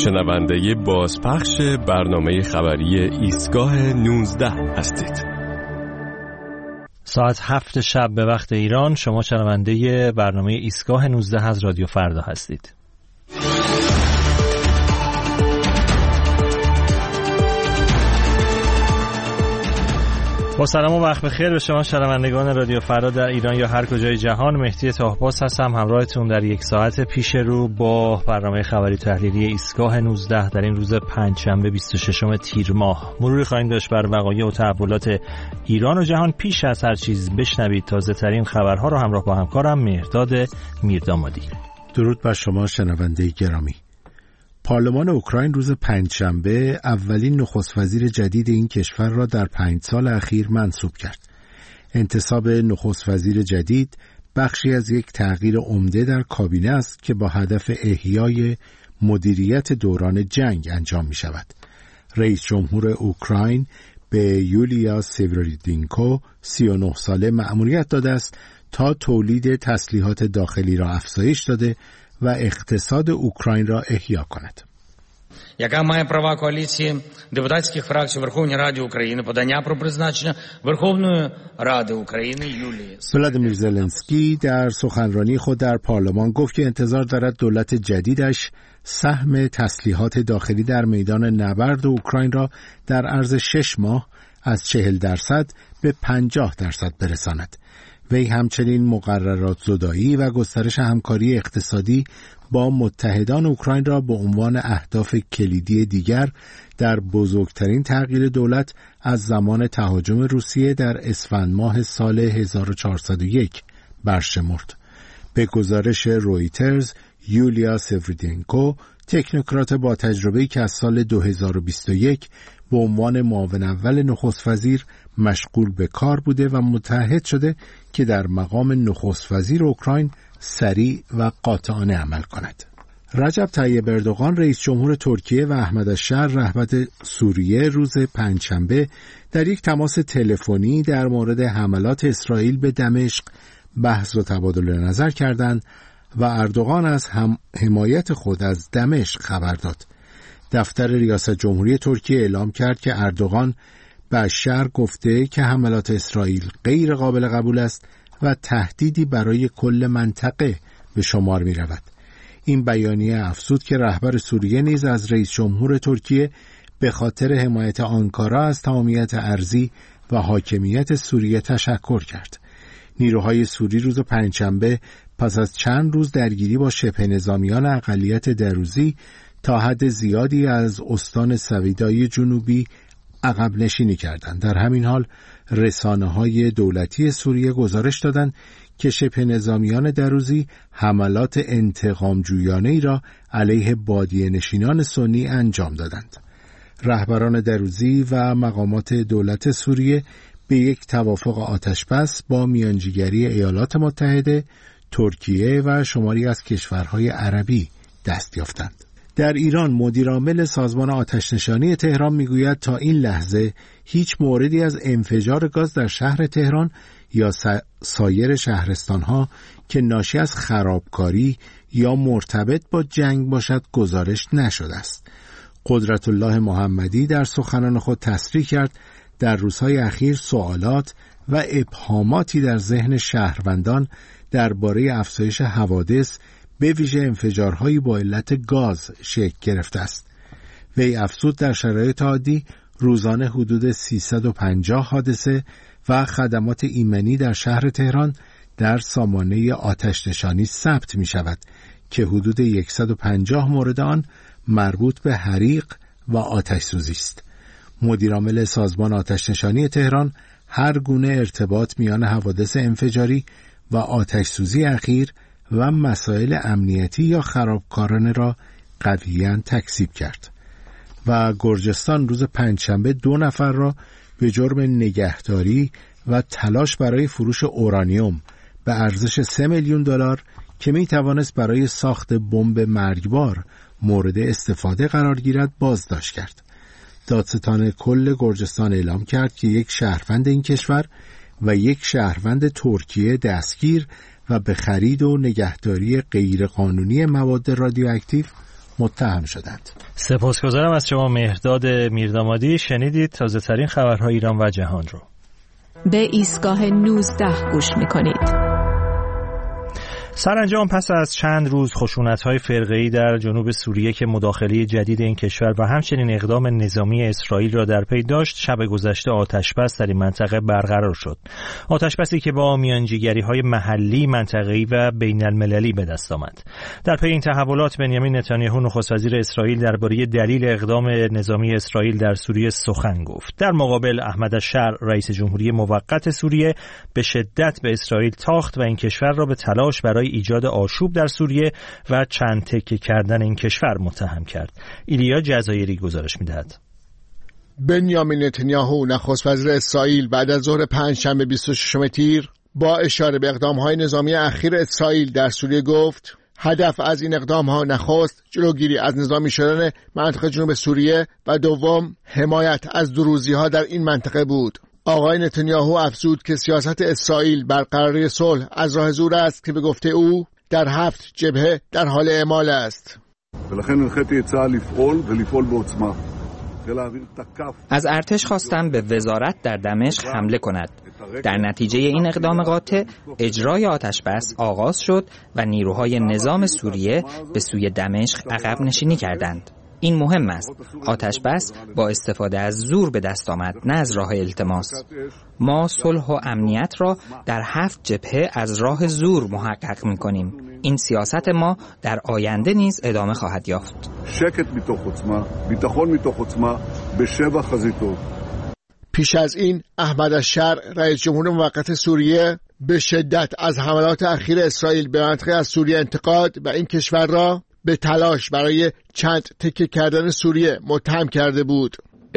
شنونده بازپخش برنامه خبری ایستگاه 19 هستید. ساعت 7 شب به وقت ایران، شما شنونده برنامه ایستگاه 19 از رادیو فردا هستید. با سلام و وقت بخیر به شما شنوندگان رادیو فردا در ایران یا هر کجای جهان. مهدی طاهباز هستم همراهتون در یک ساعت پیش رو با برنامه خبری تحلیلی ایستگاه 19 در این روز پنجشنبه 26 تیر ماه. مروری خواهیم داشت بر وقایع و تحولات ایران و جهان. پیش از هر چیز بشنوید تازه ترین خبرها رو همراه با همکارم مهرداد میردامادی. درود بر شما شنونده گرامی. پارلمان اوکراین روز پنجشنبه اولین نخست وزیر جدید این کشور را در 5 سال اخیر منصوب کرد. انتصاب نخست وزیر جدید بخشی از یک تغییر عمده در کابینه است که با هدف احیای مدیریت دوران جنگ انجام می شود. رئیس جمهور اوکراین به یولیا سیورودینکو 39 ساله مأموریت داده است تا تولید تسلیحات داخلی را افزایش داده و اقتصاد اوکراین را احیا کند. Яка має права коаліції депутатських фракцій у Верховній Раді України подання про призначення Верховної Ради України Юлії. ولادیمیر زلنسکی در سخنرانی خود در پارلمان گفت که انتظار دارد دولت جدیدش سهم تسلیحات داخلی در میدان نبرد اوکراین را در عرض 6 ماه از 40% به 50% برساند. وی همچنین مقررات زدایی و گسترش همکاری اقتصادی با متحدان اوکراین را به عنوان اهداف کلیدی دیگر در بزرگترین تغییر دولت از زمان تهاجم روسیه در اسفند ماه سال 1401 برشمرد. به گزارش رویترز، یولیا سیورودینکو تکنوکرات با تجربه‌ای که از سال 2021 به عنوان معاون اول نخست وزیر مشغول به کار بوده و متعهد شده که در مقام نخست وزیر اوکراین سریع و قاطعانه عمل کند. رجب طیب اردوغان رئیس جمهور ترکیه و احمد الشر رهبر سوریه روز پنجشنبه در یک تماس تلفنی در مورد حملات اسرائیل به دمشق بحث و تبادل نظر کردند و اردوغان از حمایت خود از دمشق خبر داد. دفتر ریاست جمهوری ترکیه اعلام کرد که اردوغان به الشر گفته که حملات اسرائیل غیر قابل قبول است و تهدیدی برای کل منطقه به شمار می رود. این بیانیه افزود که رهبر سوریه نیز از رئیس جمهور ترکیه به خاطر حمایت آنکارا از تمامیت ارضی و حاکمیت سوریه تشکر کرد. نیروهای سوری روز پنجشنبه پس از چند روز درگیری با شبه نظامیان اقلیت دروزی تا حد زیادی از استان سویدای جنوبی عقب نشینی کردند. در همین حال رسانه‌های دولتی سوریه گزارش دادند که شبه نظامیان دروزی حملات انتقام جویانه‌ای را علیه بادیه نشینان سنی انجام دادند. رهبران دروزی و مقامات دولت سوریه به یک توافق آتشبس با میانجیگری ایالات متحده، ترکیه و شماری از کشورهای عربی دست یافتند. در ایران مدیرعامل سازمان آتش‌نشانی تهران میگوید تا این لحظه هیچ موردی از انفجار گاز در شهر تهران یا سایر شهرستانها که ناشی از خرابکاری یا مرتبط با جنگ باشد گزارش نشده است. قدرت الله محمدی در سخنان خود تصریح کرد در روزهای اخیر سوالات و ابهاماتی در ذهن شهروندان درباره افزایش حوادث به ویژه انفجارهایی با علت گاز شکل گرفته است. وی افزود در شرایط عادی روزانه حدود 350 حادثه و خدمات ایمنی در شهر تهران در سامانه آتش‌نشانی ثبت می شود که حدود 150 مورد آن مربوط به حریق و آتش سوزی است. مدیرعامل سازمان آتش‌نشانی تهران هر گونه ارتباط میان حوادث انفجاری و آتش سوزی اخیر و مسائل امنیتی یا خرابکارانه را قویاً تکذیب کرد. و گرجستان روز پنجشنبه 2 نفر را به جرم نگهداری و تلاش برای فروش اورانیوم به ارزش 3 میلیون دلار که می توانست برای ساخت بمب مرگبار مورد استفاده قرار گیرد بازداشت کرد. دادستان کل گرجستان اعلام کرد که یک شهروند این کشور و یک شهروند ترکیه دستگیر و به خرید و نگهداری غیرقانونی مواد رادیواکتیو متهم شدند. سپاسگزارم از شما مهرداد میردامادی. شنیدید تازه ترین خبرهای ایران و جهان رو. به ایستگاه 19 گوش میکنید. سرانجام پس از چند روز خشونت‌های فرقه‌ای در جنوب سوریه که مداخله جدید این کشور و همچنین اقدام نظامی اسرائیل را در پی داشت، شب گذشته آتش‌بس در این منطقه برقرار شد. آتش‌بسی که با میانجیگری‌های محلی، منطقه‌ای و بین‌المللی به دست آمد. در پی این تحولات بنیامین نتانیاهو نخست وزیر اسرائیل درباره دلیل اقدام نظامی اسرائیل در سوریه سخن گفت. در مقابل احمد الشر رئیس جمهوری موقت سوریه به شدت به اسرائیل تاخت و این کشور را به تلاش برای ایجاد آشوب در سوریه و چند تکه کردن این کشور متهم کرد. ایلیا جزایری گزارش می‌دهد. بنیامین نتانیاهو نخست وزیر اسرائیل بعد از ظهر پنجشنبه 26 تیر با اشاره به اقدام‌های نظامی اخیر اسرائیل در سوریه گفت هدف از این اقدام‌ها نخست جلوگیری از نظامی شدن منطقه جنوب سوریه و دوم حمایت از دروزی‌ها در این منطقه بود. آقای نتانیاهو افزود که سیاست اسرائیل برقراری صلح از راه زور است که به گفته او در 7 جبهه در حال اعمال است. از ارتش خواستم به وزارت در دمشق حمله کند. در نتیجه این اقدام قاطع اجرای آتش‌بس آغاز شد و نیروهای نظام سوریه به سوی دمشق عقب نشینی کردند. این مهم است. آتش‌بس با استفاده از زور به دست آمد، نه از راه التماس. ما صلح و امنیت را در 7 جبهه از راه زور محقق می‌کنیم. این سیاست ما در آینده نیز ادامه خواهد یافت. پیش از این احمد الشر رئیس جمهور موقت سوریه به شدت از حملات اخیر اسرائیل به منطقه از سوریه انتقاد و این کشور را به تلاش برای چند تکه کردن سوریه متهم کرده بود.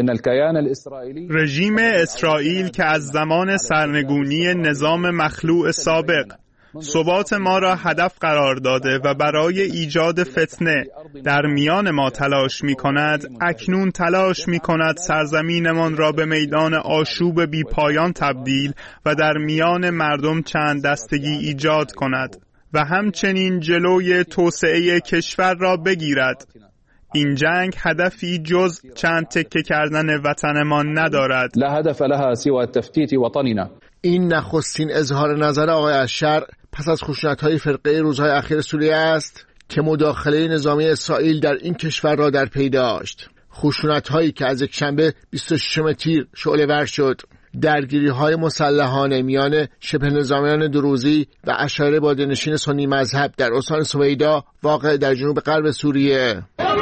رژیم اسرائیل که از زمان سرنگونی نظام مخلوع سابق ثبات ما را هدف قرار داده و برای ایجاد فتنه در میان ما تلاش می کند، اکنون تلاش می کند سرزمینمان را به میدان آشوب بی پایان تبدیل و در میان مردم چند دستگی ایجاد کند و همچنین جلوی توسعه کشور را بگیرد. این جنگ هدفی جز چند تکه کردن وطنمان ندارد. لا هدف لها سوى تفتیت وطننا. این نخستین اظهار نظر آقای الشر پس از خشونت‌های فرقه‌ای روزهای اخیر سوریه است که مداخله نظامی اسرائیل در این کشور را در پی داشت. خشونت‌هایی که از یکشنبه 26 تیر شعله‌ور شد. درگیری‌های مسلحانه میان شبه نظامیان دروزی و اشایر بادی‌نشین سنی مذهب در استان سویدا واقع در جنوب غرب سوریه.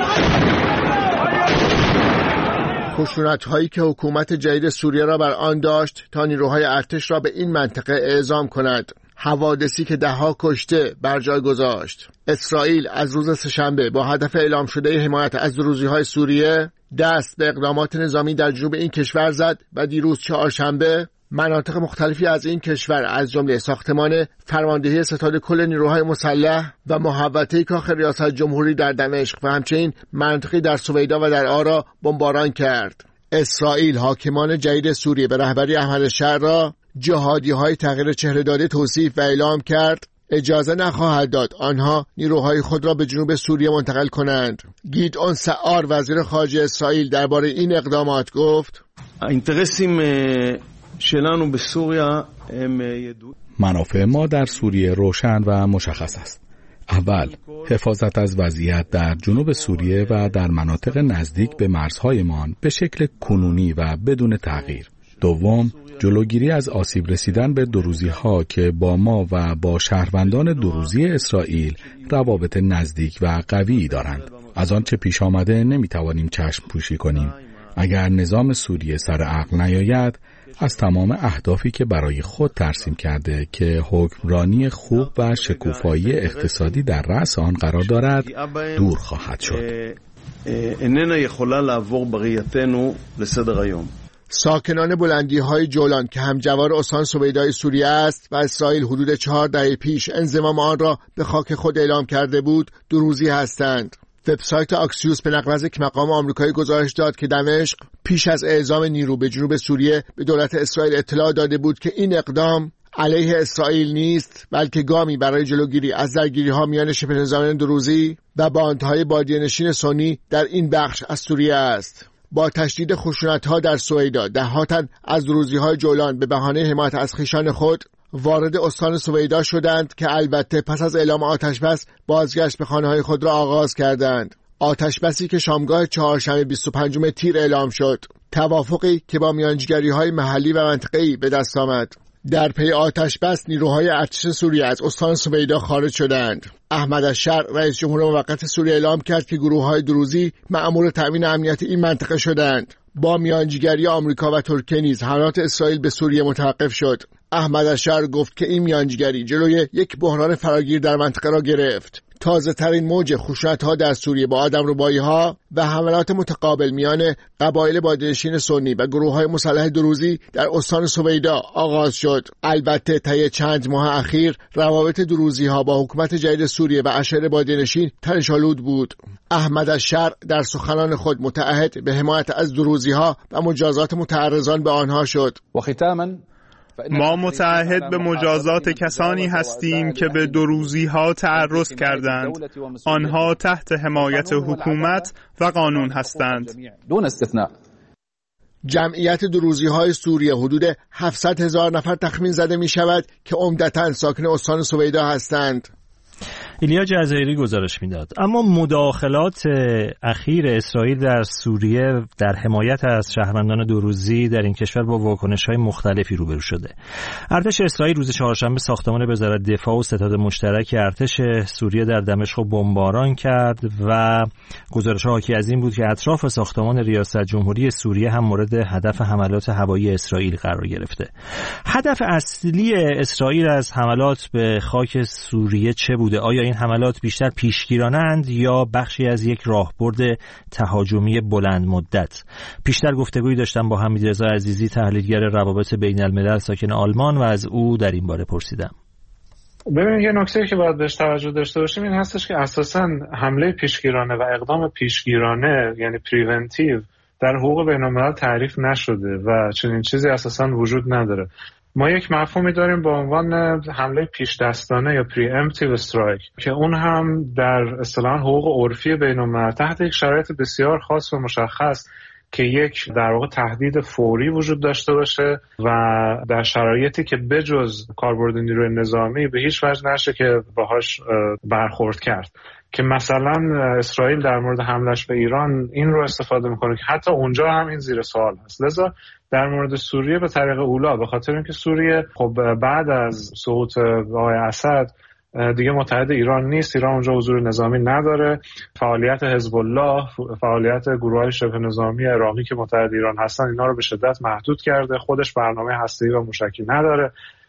خشونت‌هایی که حکومت جدید سوریه را بر آن داشت تا نیروهای ارتش را به این منطقه اعزام کند. حوادثی که ده‌ها کشته بر جای گذاشت. اسرائیل از روز سه‌شنبه با هدف اعلام شده حمایت از دروزی‌های سوریه دست به اقدامات نظامی در جنوب این کشور زد و دیروز چهارشنبه مناطق مختلفی از این کشور از جمله ساختمان فرماندهی ستاد کل نیروهای مسلح و محوطه کاخ ریاست جمهوری در دمشق و همچنین مناطقی در سویدا و در آرا بمباران کرد. اسرائیل حاکمان جدید سوریه به رهبری احمد الشر را جهادی‌های تغییر چهره داده توصیف و اعلام کرد. اجازه نخواهد داد آنها نیروهای خود را به جنوب سوریه منتقل کنند. گیدئون سعار وزیر خارجه اسرائیل درباره این اقدامات گفت: منافع ما در سوریه روشن و مشخص است. اول، حفاظت از وضعیت در جنوب سوریه و در مناطق نزدیک به مرزهایمان به شکل کنونی و بدون تغییر. دوم، جلوگیری از آسیب رسیدن به دروزی‌ها که با ما و با شهروندان دروزی اسرائیل روابط نزدیک و قوی دارند. از آنچه پیش آمده نمی‌توانیم چشم پوشی کنیم. اگر نظام سوریه سر عقل نیاید، از تمام اهدافی که برای خود ترسیم کرده که حکمرانی خوب و شکوفایی اقتصادی در رأس آن قرار دارد، دور خواهد شد. ساکنان بلندی‌های جولان که همجوار استان سویدای سوریه است و اسرائیل حدود 4 دهه پیش انضمام آن را به خاک خود اعلام کرده بود، دروزی هستند. وبسایت آکسیوس به نقل از یک مقام آمریکایی گزارش داد که دمشق پیش از اعزام نیرو به جنوب سوریه به دولت اسرائیل اطلاع داده بود که این اقدام علیه اسرائیل نیست، بلکه گامی برای جلوگیری از درگیری‌ها میان شبه نظامیان دروزی و باندهای بادیه‌نشین سنی در این بخش از سوریه است. با تشدید خشونت‌ها در سویدا، ده‌ها تن از دروزی‌های جولان به بهانه حمایت از خویشان خود وارد استان سویدا شدند که البته پس از اعلام آتشبس بازگشت به خانه‌های خود را آغاز کردند. آتشبسی که شامگاه چهارشنبه 25 تیر اعلام شد، توافقی که با میانجیگری‌های محلی و منطقه‌ای به دست آمد. در پی آتشبس نیروهای ارتش سوریه از استان سویدا خارج شدند. احمد الشرع رئیس جمهور موقت سوریه اعلام کرد که گروه‌های دروزی مأمور تأمین امنیت این منطقه شدند. با میانجیگری آمریکا و ترکیه نیز حملات اسرائیل به سوریه متوقف شد. احمد الشرع گفت که این میانجیگری جلوی یک بحران فراگیر در منطقه را گرفت. تازه ترین موج خشونت‌ها در سوریه با آدمربایی‌ها و حملات متقابل میان قبایل بادیه‌نشین سنی و گروه‌های مسلح دروزی در استان سویدا آغاز شد. البته طی چند ماه اخیر روابط دروزی‌ها با حکومت جدید سوریه و اشراف بادیه‌نشین تنش‌آلود بود. احمد الشرع در سخنان خود متعهد به حمایت از دروزی‌ها و مجازات متعرضان به آنها شد. و ختاماً ما متعهد به مجازات کسانی هستیم که به دروزی‌ها تعرض کردند. آنها تحت حمایت حکومت و قانون هستند. دون استثناء. جمعیت دروزی‌های سوریه حدود 700,000 نفر تخمین زده می شود که عمدتاً ساکن استان سویدا هستند. ایلیا جزایری گزارش میداد. اما مداخلات اخیر اسرائیل در سوریه در حمایت از شهروندان دروزی در این کشور با واکنش‌های مختلفی روبرو شده. ارتش اسرائیل روز چهارشنبه ساختمان وزارت دفاع و ستاد مشترک ارتش سوریه در دمشق بمباران کرد و گزارش‌ها حاکی از این بود که اطراف ساختمان ریاست جمهوری سوریه هم مورد هدف حملات هوایی اسرائیل قرار گرفته. هدف اصلی اسرائیل از حملات به خاک سوریه چه بوده؟ آیا این حملات بیشتر پیشگیرانند یا بخشی از یک راهبرد تهاجمی بلند مدت؟ پیشتر گفتگویی داشتم با حمیدرضا عزیزی، تحلیلگر روابط بین الملل ساکن آلمان، و از او در این باره پرسیدم. ببینید، یه نکته که باید بهش توجه داشته باشیم این هستش که اساساً حمله پیشگیرانه و اقدام پیشگیرانه یعنی پریونتیو در حقوق بین الملل تعریف نشده و چنین چیزی اساساً وجود نداره. ما یک مفهومی داریم با عنوان حمله پیش دستانه یا پریامپتیو استرایک که اون هم در اصطلاح حقوق عرفی بین الملل تحت یک شرایط بسیار خاص و مشخص که یک در واقع تهدید فوری وجود داشته باشه و در شرایطی که بجز کاربرد نیروی نظامی به هیچ وجه نشه که باهاش برخورد کرد، که مثلا اسرائیل در مورد حملش به ایران این رو استفاده میکنه که حتی اونجا هم این زیر سوال هست. لذا در مورد سوریه به طریق اولا، به خاطر اینکه سوریه خب بعد از سقوط آقای اسد دیگه متحد ایران نیست، ایران اونجا حضور نظامی نداره، فعالیت حزب الله، فعالیت گروه‌های شبه نظامی عراقی که متحد ایران هستن اینا رو به شدت محدود کرده، خودش برنامه هسته‌ای و موشکی نداره.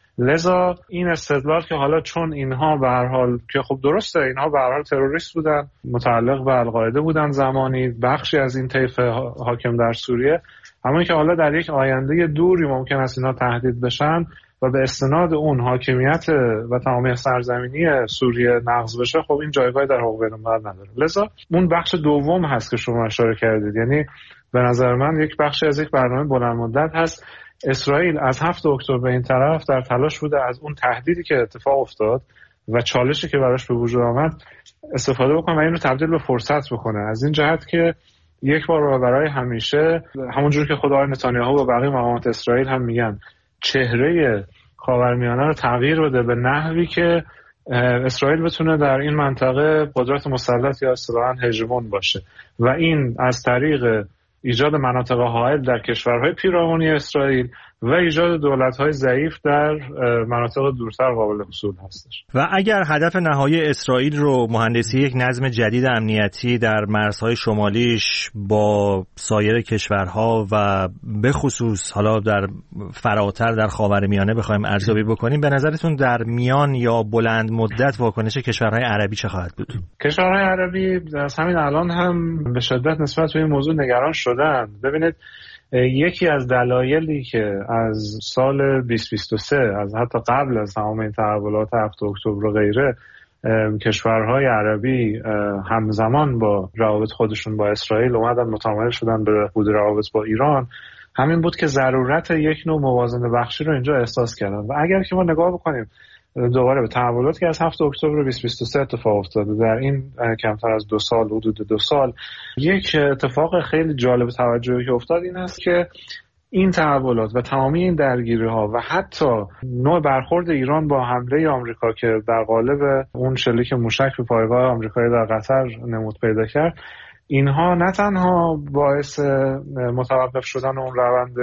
لذا این استدلال که حالا چون اینها به هر حال که خب درسته اینها به هر حال تروریست بودن، متعلق به القاعده بودن زمانی، بخشی از این طیف حاکم در سوریه، اما اینکه حالا در یک آینده دوری ممکن است اینها تهدید بشن و به استناد اون حاکمیت و تمامی سرزمینی سوریه نقض بشه، خب این جایگاهی در حقوق بین‌الملل نداره. لذا اون بخش دوم هست که شما اشاره کردید، یعنی به نظر من یک بخشی از یک برنامه بلند مدت هست. اسرائیل از 7 اکتبر به این طرف در تلاش بوده از اون تهدیدی که اتفاق افتاد و چالشی که براش به وجود آمد استفاده بکنه و این رو تبدیل به فرصت بکنه، از این جهت که یک بار و برای همیشه، همونجور که خود آقای نتانیاهو و بقیه مقامات اسرائیل هم میگن، چهره خاورمیانه رو تغییر بده به نحوی که اسرائیل بتونه در این منطقه قدرت مسلط یا اصطلاحاً هژمون باشه و این از طریق ایجاد مناطق حائل در کشورهای پیرامونی اسرائیل و ایجاد دولت‌های ضعیف در مناطق دورتر قابل حصول هستش. و اگر هدف نهایی اسرائیل رو مهندسی یک نظم جدید امنیتی در مرزهای شمالیش با سایر کشورها و به خصوص حالا در فراتر در خاورمیانه بخوایم ارزیابی بکنیم، به نظرتون در میان یا بلند مدت واکنش کشورهای عربی چه خواهد بود؟ کشورهای عربی از همین الان هم به شدت نسبت به این موضوع نگران شدن. ببینید، یکی از دلایلی که از سال 2023 از حتی قبل از تمام این تحولات 7 اکتبر و غیره کشورهای عربی همزمان با روابط خودشون با اسرائیل اومدن متمایل شدن به حدود روابط با ایران همین بود که ضرورت یک نوع موازنه بخشی رو اینجا احساس کردن. و اگر که ما نگاه بکنیم دوباره به تحولاتی که از 7 اکتبر 2023 اتفاق افتاده در این کمتر از 2 سال، حدود 2 سال، یک اتفاق خیلی جالب توجهی که افتاد این است که این تحولات و تمامی این درگیری‌ها و حتی نوع برخورد ایران با حمله آمریکا که در قالب اون شلیک موشک به پایگاه آمریکایی در قطر نمود پیدا کرد، اینها نه تنها باعث متوقف شدن اون روند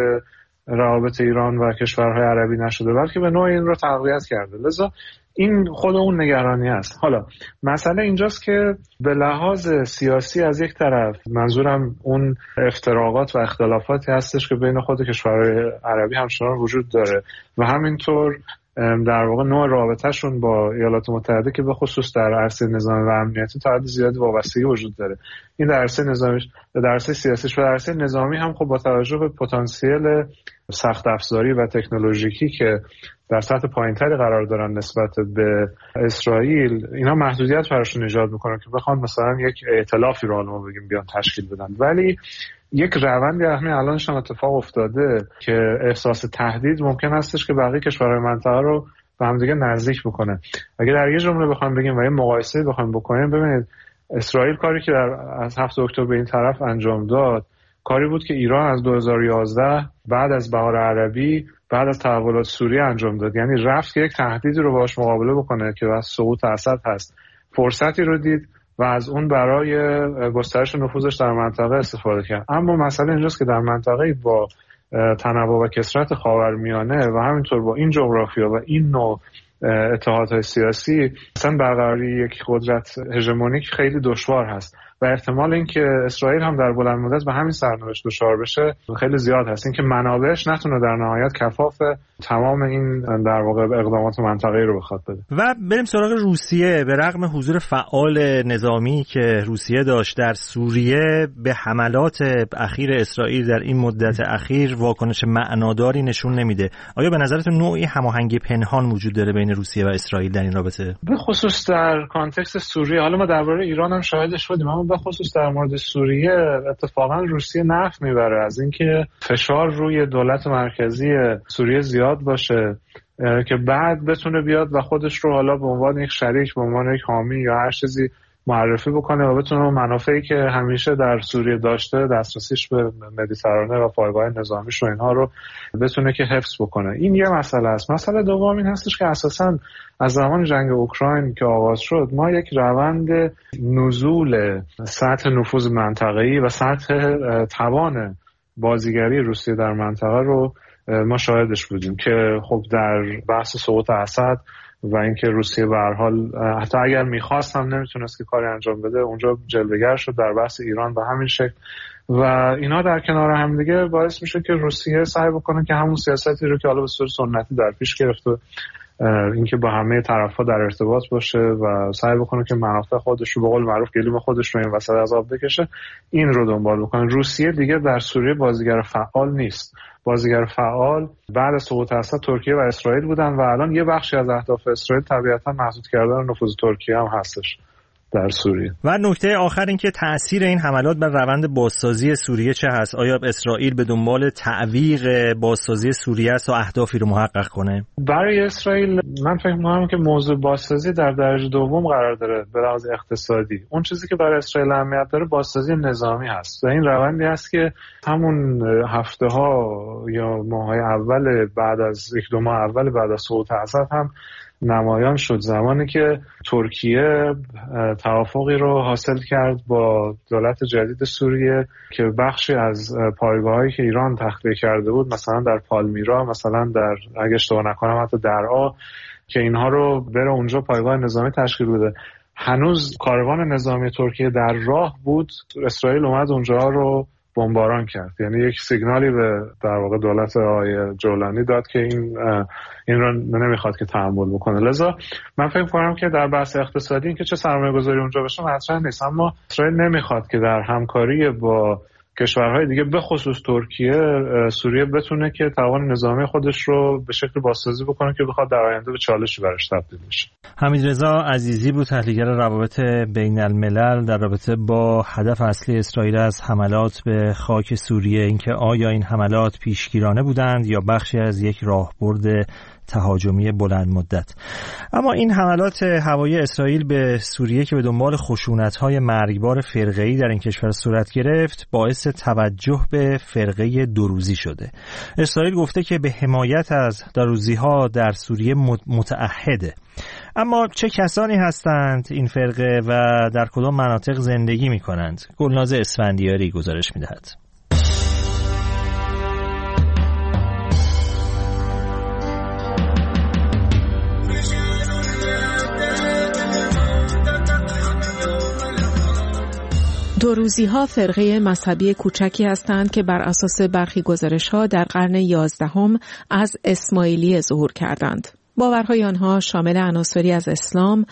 روابط ایران و کشورهای عربی نشده، بلکه به نوعی این رو تقویت کرده. لذا این خود اون نگرانی است. حالا مسئله اینجاست که به لحاظ سیاسی از یک طرف منظورم اون افتراقات و اختلافاتی هستش که بین خود کشورهای عربی همچنان وجود داره و همینطور در واقع نوع رابطهشون با ایالات متحده که به خصوص در عرصه نظامی و امنیتی تا حد زیادی وابستگی وجود داره. این در عرصه نظامیش، در عرصه سیاسیش و در عرصه نظامی هم خب با توجه به پتانسیل سخت افزاری و تکنولوژیکی که در سطح پایینتری قرار دارن نسبت به اسرائیل، اینا محدودیت براشون ایجاد میکنه که بخوان مثلا یک ائتلافی رو ما بگیم بیان تشکیل بدن. ولی یک روندی همین الانش هم اتفاق افتاده که احساس تهدید ممکن هستش که بقیه کشورهای منطقه رو به هم دیگه نزدیک بکنه. اگه در یه جمله بخوام بگیم و یه مقایسه بخوام بکنیم، ببینید اسرائیل کاری که از 7 اکتبر به این طرف انجام داد کاری بود که ایران از 2011 بعد از بهار عربی، بعد از تحولات سوریه انجام داد. یعنی رفت که یک تهدیدی رو باهاش مقابله بکنه که از سقوط اسد هست، فرصتی رو دید و از اون برای گسترش نفوذش در منطقه استفاده کرد. اما مسئله اینجاست که در منطقه با تنوع و کثرت خاورمیانه و همینطور با این جغرافیا و این نوع اتحادهای سیاسی اصلا برقراری یک قدرت هژمونیک خیلی دشوار هست و احتمال اینکه اسرائیل هم در بلند مدت به همین سرنوشت دچار بشه خیلی زیاد هست، اینکه منابعش نتونه در نهایت کفاف تمام این در واقع اقدامات منطقه‌ای رو بخواد بده. و بریم سراغ روسیه. به رغم حضور فعال نظامی که روسیه داشت در سوریه، به حملات اخیر اسرائیل در این مدت اخیر واکنش معناداری نشون نمیده. آیا به نظرتون نوعی هماهنگی پنهان وجود داره بین روسیه و اسرائیل در این رابطه؟ به خصوص در کانتکست سوریه، حالا ما درباره ایران هم شاهدش بودیم، اما به خصوص در مورد سوریه اتفاقا روسیه نفع میبره از اینکه فشار روی دولت مرکزی سوریه زیاد باشه که بعد بتونه بیاد و خودش رو حالا به عنوان یک شریک، به عنوان یک حامی یا هر چیزی معرفی بکنه و بتونه منافعی که همیشه در سوریه داشته، دسترسیش به مدیترانه و پایگاه نظامیش و اینها رو بتونه که حفظ بکنه. این یه مسئله است. مسئله دوم این هستش که اساساً از زمان جنگ اوکراین که آغاز شد ما یک روند نزول سطح نفوذ منطقه‌ای و سطح توان بازیگری روسیه در منطقه رو ما شاهدش بودیم که خب در بحث سقوط اسد و اینکه روسیه به هر حال حتی اگر می‌خواست هم نمیتونست که کاری انجام بده، اونجا جلوه‌گر شد. در بحث ایران به همین شکل و اینا در کنار هم دیگه باعث میشه که روسیه سعی بکنه که همون سیاستی رو که حالا به صورت سنتی در پیش گرفته، اینکه با همه طرف‌ها در ارتباط باشه و سعی بکنه که منافع خودش رو به قول معروف گلیم خودش رو این وسط از آب بکشه، این رو دنبال بکنه. روسیه دیگه در سوریه بازیگر فعال نیست. بازیگر فعال بعد از سقوط اسد ترکیه و اسرائیل بودن و الان یه بخشی از اهداف اسرائیل طبیعتا محدود کردن نفوذ ترکیه هم هستش در سوریه. و نکته آخر این که تأثیر این حملات بر روند بازسازی سوریه چه هست؟ آیا اسرائیل به دنبال تعویق بازسازی سوریه است و اهدافی رو محقق کنه؟ برای اسرائیل من فکر می‌کنم که موضوع بازسازی در درجه دوم قرار داره به لحاظ اقتصادی. اون چیزی که برای اسرائیل اهمیت داره بازسازی نظامی هست و این روندی است که همون هفته‌ها یا ماه‌های اول بعد از 1-2 ماه اول بعد از سقوط اسد هم نمایان شد، زمانی که ترکیه توافقی رو حاصل کرد با دولت جدید سوریه که بخشی از پایگاهایی که ایران تخلیه کرده بود، مثلا در پالمیرا، مثلا در اگه اشتباه نکنم حتی درعا، که اینها رو بره اونجا پایگاه نظامی تشکیل بده. هنوز کاروان نظامی ترکیه در راه بود، اسرائیل اومد اونجا رو بمباران کرد. یعنی یک سیگنالی به در واقع دولت آقای جولانی داد که این رو نمیخواد که تحمل بکنه. لذا من فکر کنم که در بحث اقتصادی این که چه سرمایه‌گذاری اونجا بشه مطرح نیست، اما اسرائیل نمیخواد که در همکاری با کشورهای دیگه به خصوص ترکیه سوریه بتونه که توان نظامی خودش رو به شکل بازسازی بکنه که بخواد در آینده به چالشی براش تبدیل بشه. حمیدرضا عزیزی بود، تحلیلگر روابط بین الملل در رابطه با هدف اصلی اسرائیل از حملات به خاک سوریه، اینکه آیا این حملات پیشگیرانه بودند یا بخشی از یک راهبرد تهاجمی بلند مدت. اما این حملات هوایی اسرائیل به سوریه که به دنبال خشونت‌های مرگبار فرقه‌ای در این کشور صورت گرفت، باعث توجه به فرقه دروزی شده. اسرائیل گفته که به حمایت از دروزی‌ها در سوریه متعهده. اما چه کسانی هستند این فرقه و در کدام مناطق زندگی می‌کنند؟ گلناز اسفندیاری گزارش می‌دهد. دروزی‌ها فرقه مذهبی کوچکی هستند که بر اساس برخی گزارش‌ها در قرن 11 از اسماعیلیه ظهور کردند. باورهای آنها شامل عناصری از اسلام،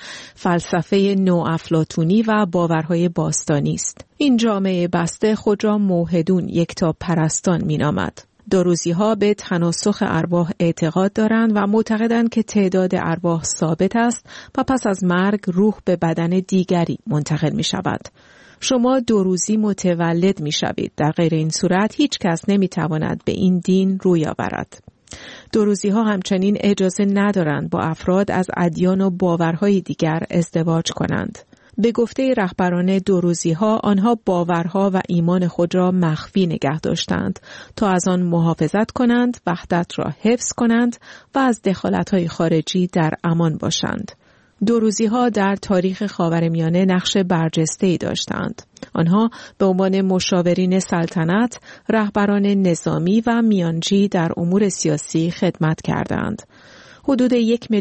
فلسفه نوافلاطونی و باورهای باستانی است. این جامعه بسته خود را موحدون یکتا پرستان می‌نامد. دروزی‌ها به تناسخ ارواح اعتقاد دارند و معتقدند که تعداد ارواح ثابت است و پس از مرگ روح به بدن دیگری منتقل می‌شود. شما دروزی متولد می شوید. در غیر این صورت هیچ کس نمی تواند به این دین روی آورد. دروزی ها همچنین اجازه ندارند با افراد از ادیان و باورهای دیگر ازدواج کنند. به گفته رهبران دروزی ها، آنها باورها و ایمان خود را مخفی نگه داشتند تا از آن محافظت کنند، وحدت را حفظ کنند و از دخالت‌های خارجی در امان باشند. دروزی‌ها در تاریخ خاورمیانه نقش برجسته‌ای داشتند. آنها به عنوان مشاورین سلطنت، رهبران نظامی و میانجی در امور سیاسی خدمت کردند. حدود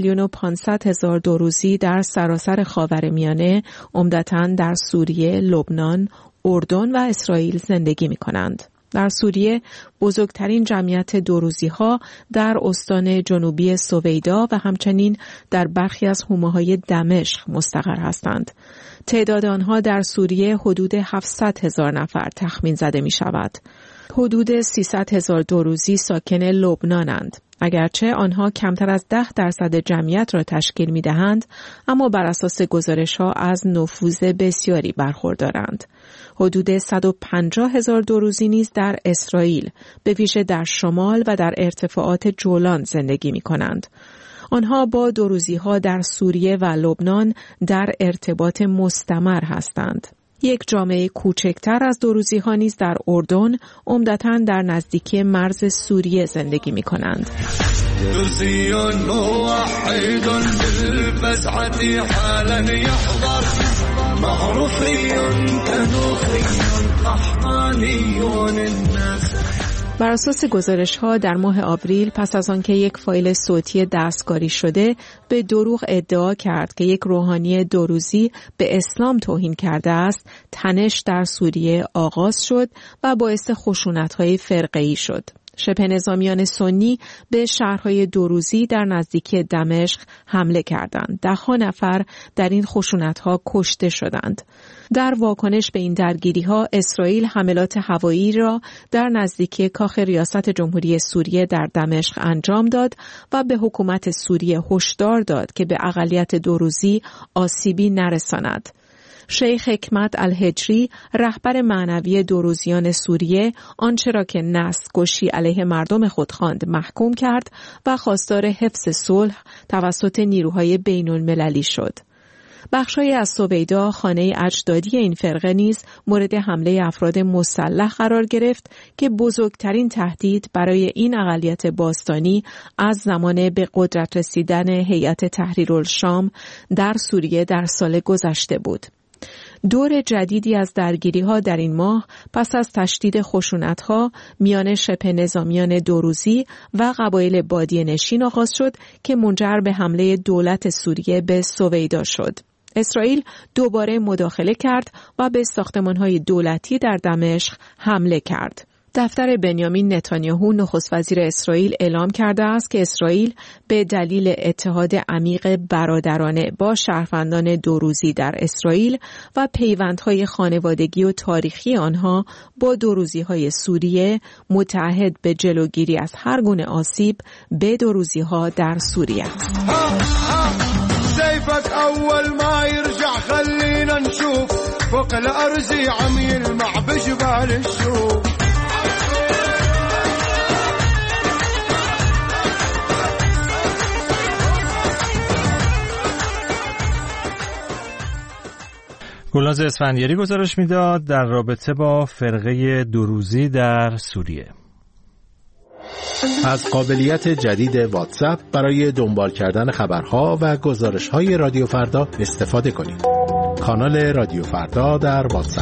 1,500,000 دروزی در سراسر خاورمیانه، عمدتاً در سوریه، لبنان، اردن و اسرائیل زندگی می‌کنند. در سوریه بزرگترین جمعیت دروزی‌ها در استان جنوبی سویدا و همچنین در برخی از حومه‌های دمشق مستقر هستند. تعداد آنها در سوریه حدود 700,000 نفر تخمین زده می‌شود. حدود 300,000 دروزی ساکن لبنانند. اگرچه آنها کمتر از 10% جمعیت را تشکیل می‌دهند، اما بر اساس گزارش‌ها از نفوذ بسیاری برخوردارند. حدود 150,000 دروزی نیز در اسرائیل، به ویژه در شمال و در ارتفاعات جولان زندگی می‌کنند. آنها با دروزی‌ها در سوریه و لبنان در ارتباط مستمر هستند. یک جامعه کوچکتر از دروزی‌ها نیز در اردن، عمدتاً در نزدیکی مرز سوریه زندگی می‌کنند. بر اساس گزارش‌ها در ماه آوریل، پس از آنکه یک فایل صوتی دستکاری شده به دروغ ادعا کرد که یک روحانی دروزی به اسلام توهین کرده است، تنش در سوریه آغاز شد و باعث خشونت‌های فرقه‌ای شد. شبه نظامیان سنی به شهرهای دروزی در نزدیکی دمشق حمله کردند. 10 نفر در این خشونت‌ها کشته شدند. در واکنش به این درگیری‌ها، اسرائیل حملات هوایی را در نزدیکی کاخ ریاست جمهوری سوریه در دمشق انجام داد و به حکومت سوریه هشدار داد که به اقلیت دروزی آسیبی نرساند. شیخ حکمت الهجری، رهبر معنوی دروزیان سوریه، آنچه را که نسل‌کشی علیه مردم خود خواند محکوم کرد و خواستار حفظ صلح توسط نیروهای بین‌المللی شد. بخش‌های از سویدا، خانه اجدادی این فرقه نیز مورد حمله افراد مسلح قرار گرفت که بزرگترین تهدید برای این اقلیت باستانی از زمان به قدرت رسیدن هیئت تحریرالشام در سوریه در سال گذشته بود. دور جدیدی از درگیری‌ها در این ماه پس از تشدید خشونت‌ها میان شبه نظامیان دروزی و قبایل بادیه نشین آغاز شد که منجر به حمله دولت سوریه به سویدا شد. اسرائیل دوباره مداخله کرد و به ساختمان‌های دولتی در دمشق حمله کرد. دفتر بنیامین نتانیاهو نخست وزیر اسرائیل اعلام کرده است که اسرائیل به دلیل اتحاد عمیق برادرانه با شهروندان دوروزی در اسرائیل و پیوندهای خانوادگی و تاریخی آنها با دوروزی‌های سوریه متعهد به جلوگیری از هر گونه آسیب به دوروزی‌ها در سوریه است. سيفك أول ما يرجع خلينا نشوف فوق الأرض عم يلمع بجبال الشوف. گلناز اسفندیاری گزارش میداد در رابطه با فرقه دوروزی در سوریه. از قابلیت جدید واتساپ برای دنبال کردن خبرها و گزارش‌های رادیو فردا استفاده کنید. کانال رادیو فردا در واتساپ.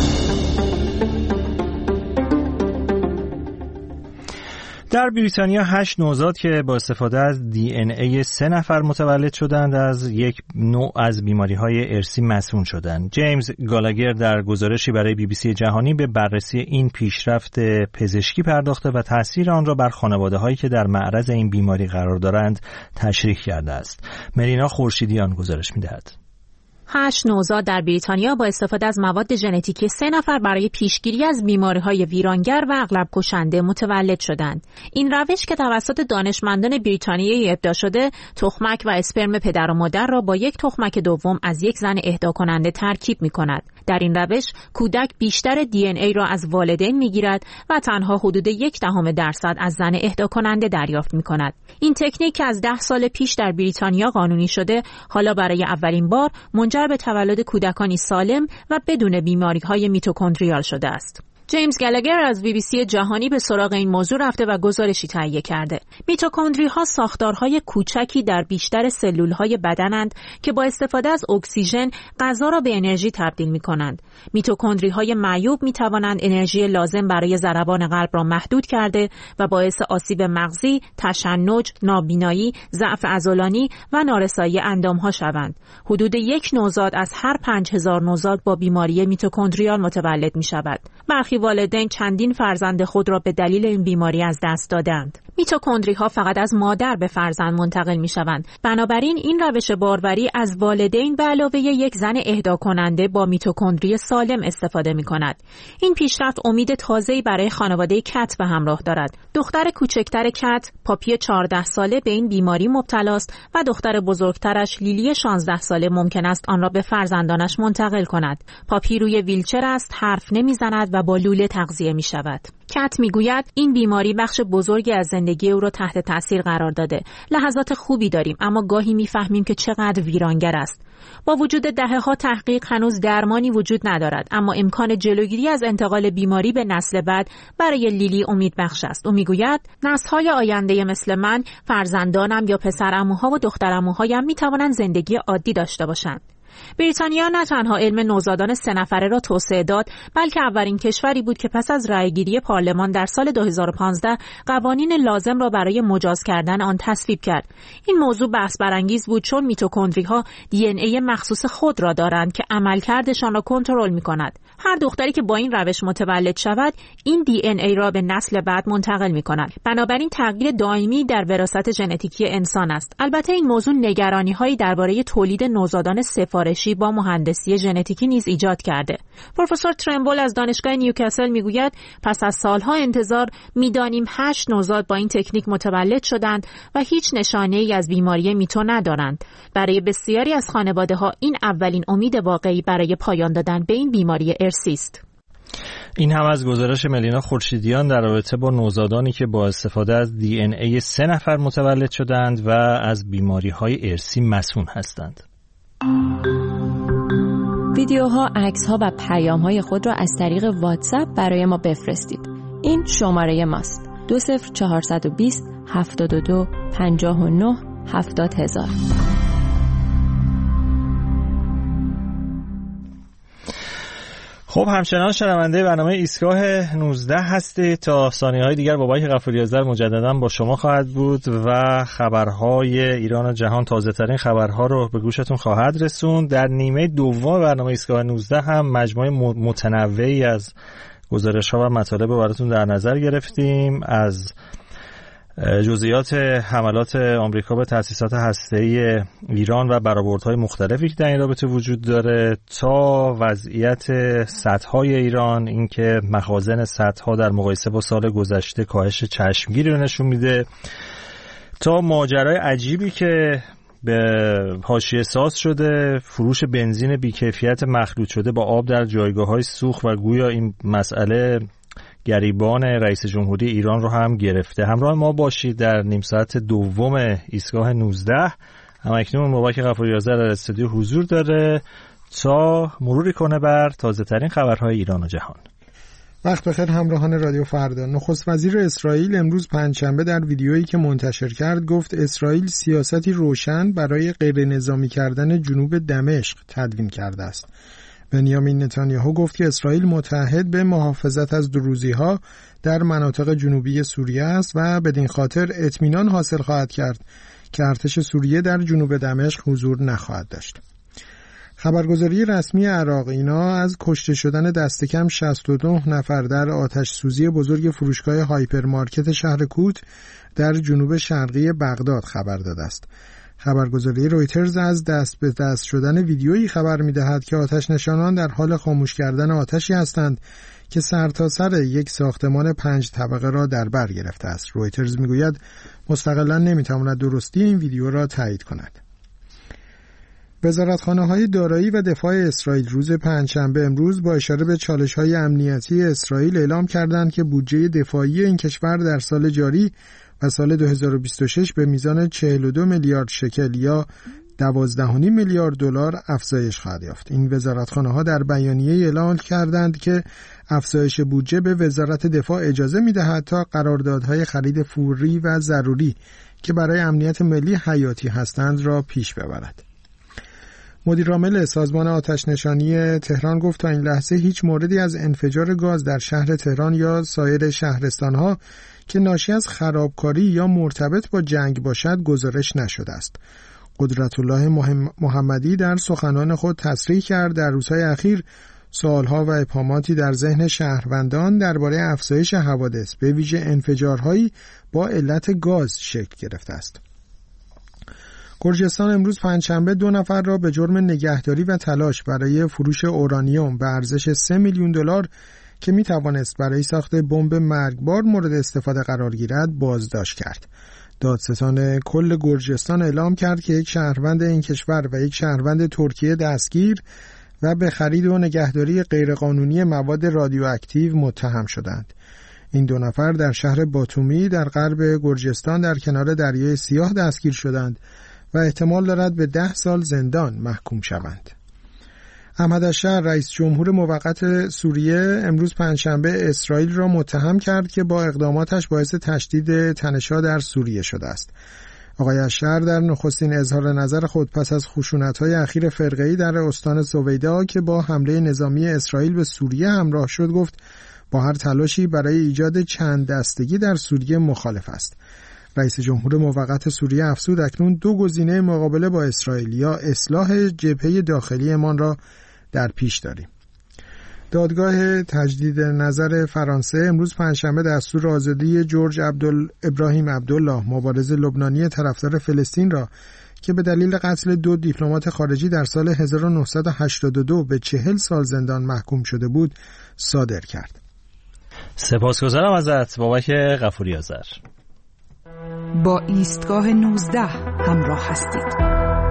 در بریتانیا 8 نوزاد که با استفاده از DNA 3 نفر متولد شدند از یک نوع از بیماری‌های ارثی مسئول شدند. جیمز گالاگر در گزارشی برای BBC جهانی به بررسی این پیشرفت پزشکی پرداخته و تأثیر آن را بر خانواده‌هایی که در معرض این بیماری قرار دارند تشریح کرده است. مرینا خورشیدیان گزارش می‌دهد. 8 نوزاد در بریتانیا با استفاده از مواد ژنتیکی 3 نفر برای پیشگیری از بیماری‌های ویرانگر و اغلب کشنده متولد شدند. این روش که توسط دانشمندان بریتانیایی ابداع شده، تخمک و اسپرم پدر و مادر را با یک تخمک دوم از یک زن اهدا کننده ترکیب می‌کند. در این روش کودک بیشتر DNA را از والدین می‌گیرد و تنها حدود 0.1% از زن اهدا کننده دریافت می‌کند. این تکنیک که از 10 سال پیش در بریتانیا قانونی شده، حالا برای اولین بار منجر به تولد کودکانی سالم و بدون بیماری‌های میتوکندریال شده است. جیمز گالاگر از BBC جهانی به سراغ این موضوع رفته و گزارشی تهیه کرده. میتوکندری‌ها ساختارهای کوچکی در بیشتر سلول‌های بدنند که با استفاده از اکسیژن غذا را به انرژی تبدیل می‌کنند. میتوکندری‌های معیوب می‌توانند انرژی لازم برای ضربان قلب را محدود کرده و باعث آسیب مغزی، تشنج، نابینایی، ضعف عضلانی و نارسایی اندام‌ها شوند. حدود 1 نوزاد از هر 5000 نوزاد با بیماری میتوکندریال متولد می‌شود. برخی والدین چندین فرزند خود را به دلیل این بیماری از دست دادند. میتوکندری‌ها فقط از مادر به فرزند منتقل می‌شوند. بنابراین این روش باروری از والدین به علاوه یک زن اهدا کننده با میتوکندری سالم استفاده می‌کند. این پیشرفت امید تازه‌ای برای خانواده کت به همراه دارد. دختر کوچکتر کت، پاپی 14 ساله به این بیماری مبتلاست و دختر بزرگترش لیلی 16 ساله ممکن است آن را به فرزندانش منتقل کند. پاپی روی ویلچر است، حرف نمی‌زند و با لوله تغذیه می‌شود. کت میگوید این بیماری بخش بزرگی از زندگی او را تحت تاثیر قرار داده. لحظات خوبی داریم اما گاهی میفهمیم که چقدر ویرانگر است. با وجود دهه‌ها تحقیق هنوز درمانی وجود ندارد، اما امکان جلوگیری از انتقال بیماری به نسل بعد برای لیلی امیدبخش است. او میگوید نسل‌های آینده مثل من، فرزندانم یا پسرعموها و دخترعموهایم میتوانند زندگی عادی داشته باشند. بریتانیا نه تنها علم نوزادان 3 نفره را توسعه داد، بلکه اولین کشوری بود که پس از رأیگیری پارلمان در سال 2015 قوانین لازم را برای مجاز کردن آن تصویب کرد. این موضوع بحث برانگیز بود چون میتوکندری‌ها DNA مخصوص خود را دارند که عملکردشان را کنترل می‌کند. هر دختری که با این روش متولد شود، این DNA را به نسل بعد منتقل می‌کند. بنابراین تغییر دائمی در وراثت ژنتیکی انسان است. البته این موضوع نگرانی‌هایی درباره تولید نوزادان سفارشی با مهندسی ژنتیکی نیز ایجاد کرده. پروفسور ترمبول از دانشگاه نیوکاسل میگوید پس از سالها انتظار میدانیم 8 نوزاد با این تکنیک متولد شدند و هیچ نشانه‌ای از بیماری میتو ندارند. برای بسیاری از خانواده‌ها این اولین امید واقعی برای پایان دادن به این بیماری ارثی است. این هم از گزارش ملینا خورشیدیان در رابطه با نوزادانی که با استفاده از DNA 3 نفر متولد شدند و از بیماری‌های ارثی مسئول هستند. ویدیوها، عکس‌ها و پیام‌های خود را از طریق واتساپ برای ما بفرستید. این شماره ماست: 20420 72 59 70000. خب همچنان شنونده برنامه ایستگاه 19 هستید. تا ثانیه‌های دیگر بابک غفوری‌آذر مجددا با شما خواهد بود و خبرهای ایران و جهان، تازه‌ترین خبرها رو به گوشتون خواهد رسوند. در نیمه دوم برنامه ایستگاه 19 هم مجموعه متنوعی از گزارش‌ها و مطالب رو براتون در نظر گرفتیم، از جزئیات حملات آمریکا به تأسیسات هسته‌ای ایران و برآوردهای مختلفی که در این رابطه وجود داره تا وضعیت سدهای ایران، اینکه مخازن سدها در مقایسه با سال گذشته کاهش چشمگیری رو نشون میده، تا ماجرای عجیبی که به حاشیه ساز شده، فروش بنزین بی‌کیفیت مخلوط شده با آب در جایگاه‌های سوخت و گویا این مسئله گریبان رئیس جمهوری ایران رو هم گرفته. همراه ما باشید در نیم ساعت دوم ایستگاه 19. همکنون مبارک غفوری‌آذر در استودیو حضور داره تا مروری کنه بر تازه ترین خبرهای ایران و جهان. وقت بخیر همراهان رادیو فردا. نخست وزیر اسرائیل امروز پنجشنبه در ویدیویی که منتشر کرد گفت اسرائیل سیاستی روشن برای غیر نظامی کردن جنوب دمشق تدوین کرده است. بنیامین نتانیاهو گفت که اسرائیل متعهد به محافظت از دروزی‌ها در مناطق جنوبی سوریه است و بدین خاطر اطمینان حاصل خواهد کرد که ارتش سوریه در جنوب دمشق حضور نخواهد داشت. خبرگزاری رسمی عراق اینا از کشته شدن دست کم 69 نفر در آتش سوزی بزرگ فروشگاه هایپرمارکت شهر کوت در جنوب شرقی بغداد خبر داده است. خبرگزاری رویترز از دست به دست شدن ویدیویی خبر می‌دهد که آتش نشانان در حال خاموش کردن آتشی هستند که سرتاسر یک ساختمان 5 طبقه را در بر گرفته است. رویترز می‌گوید مستقلاً نمی‌تواند درستی این ویدیو را تایید کند. وزارتخانه‌های دارایی و دفاع اسرائیل روز پنجشنبه امروز با اشاره به چالش‌های امنیتی اسرائیل اعلام کردند که بودجه دفاعی این کشور در سال جاری و سال 2026 به میزان 42 میلیارد شکل یا 12.5 میلیارد دلار افزایش خواهد یافت. این وزارتخانه‌ها در بیانیه اعلام کردند که افزایش بودجه به وزارت دفاع اجازه می‌دهد تا قراردادهای خرید فوری و ضروری که برای امنیت ملی حیاتی هستند را پیش ببرد. مدیرعامل سازمان آتش‌نشانی تهران گفت تا این لحظه هیچ موردی از انفجار گاز در شهر تهران یا سایر شهرستان‌ها که ناشی از خرابکاری یا مرتبط با جنگ باشد گزارش نشده است. قدرت‌الله محمدی در سخنان خود تصریح کرد در روزهای اخیر سوالها و ابهاماتی در ذهن شهروندان درباره افزایش حوادث به ویژه انفجارهایی با علت گاز شکل گرفته است. گرجستان امروز پنجشنبه 2 نفر را به جرم نگهداری و تلاش برای فروش اورانیوم به ارزش 3 میلیون دلار که می توانست برای ساخت بمب مرگبار مورد استفاده قرار گیرد بازداشت کرد. دادستان کل گرجستان اعلام کرد که یک شهروند این کشور و یک شهروند ترکیه دستگیر و به خرید و نگهداری غیرقانونی مواد رادیواکتیو متهم شدند. این 2 نفر در شهر باتومی در غرب گرجستان در کنار دریای سیاه دستگیر شدند و احتمال دارد به 10 سال زندان محکوم شوند. احمد الشهر رئیس جمهور موقت سوریه امروز پنجشنبه اسرائیل را متهم کرد که با اقداماتش باعث تشدید تنش‌ها در سوریه شده است. آقای الشهر در نخستین اظهار نظر خود پس از خشونت‌های اخیر فرقه‌ای در استان سویدا که با حمله نظامی اسرائیل به سوریه همراه شد گفت با هر تلاشی برای ایجاد چند دستگی در سوریه مخالف است. رئیس جمهور موقت سوریه افزود اکنون 2 گزینه مقابله با اسرائیل یا اصلاح جبهه داخلیمان را در پیش داریم. دادگاه تجدید نظر فرانسه امروز پنجشنبه دستور آزادی جورج ابراهیم عبدالله مبارز لبنانی طرفدار فلسطین را که به دلیل قتل 2 دیپلمات خارجی در سال 1982 به 40 سال زندان محکوم شده بود صادر کرد. سپاسگزارم ازت بابک غفوری‌آذر. با ایستگاه 19 همراه هستید.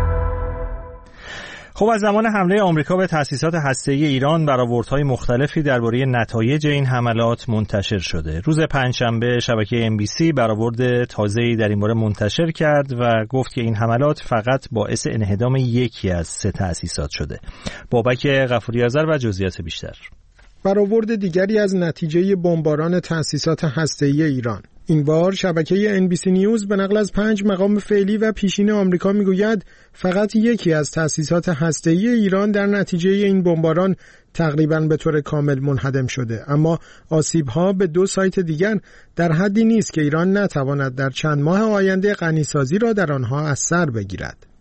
خب از زمان حمله آمریکا به تأسیسات هسته‌ای ایران برآوردهای مختلفی درباره نتایج این حملات منتشر شده. روز پنجشنبه شبکه MBC برآورد تازه‌ای در این باره منتشر کرد و گفت که این حملات فقط باعث انهدام یکی از 3 تأسیسات شده. بابک غفوری‌آذر و جزئیات بیشتر. برآورد دیگری از نتیجه بمباران تأسیسات هسته‌ای ایران. این بار شبکه NBC نیوز به نقل از 5 مقام فعلی و پیشین آمریکا میگوید فقط یکی از تأسیسات هسته‌ای ایران در نتیجه این بمباران تقریباً به طور کامل منهدم شده، اما آسیب‌ها به 2 سایت دیگر در حدی نیست که ایران نتواند در چند ماه آینده غنیسازی را در آنها از سر بگیرد.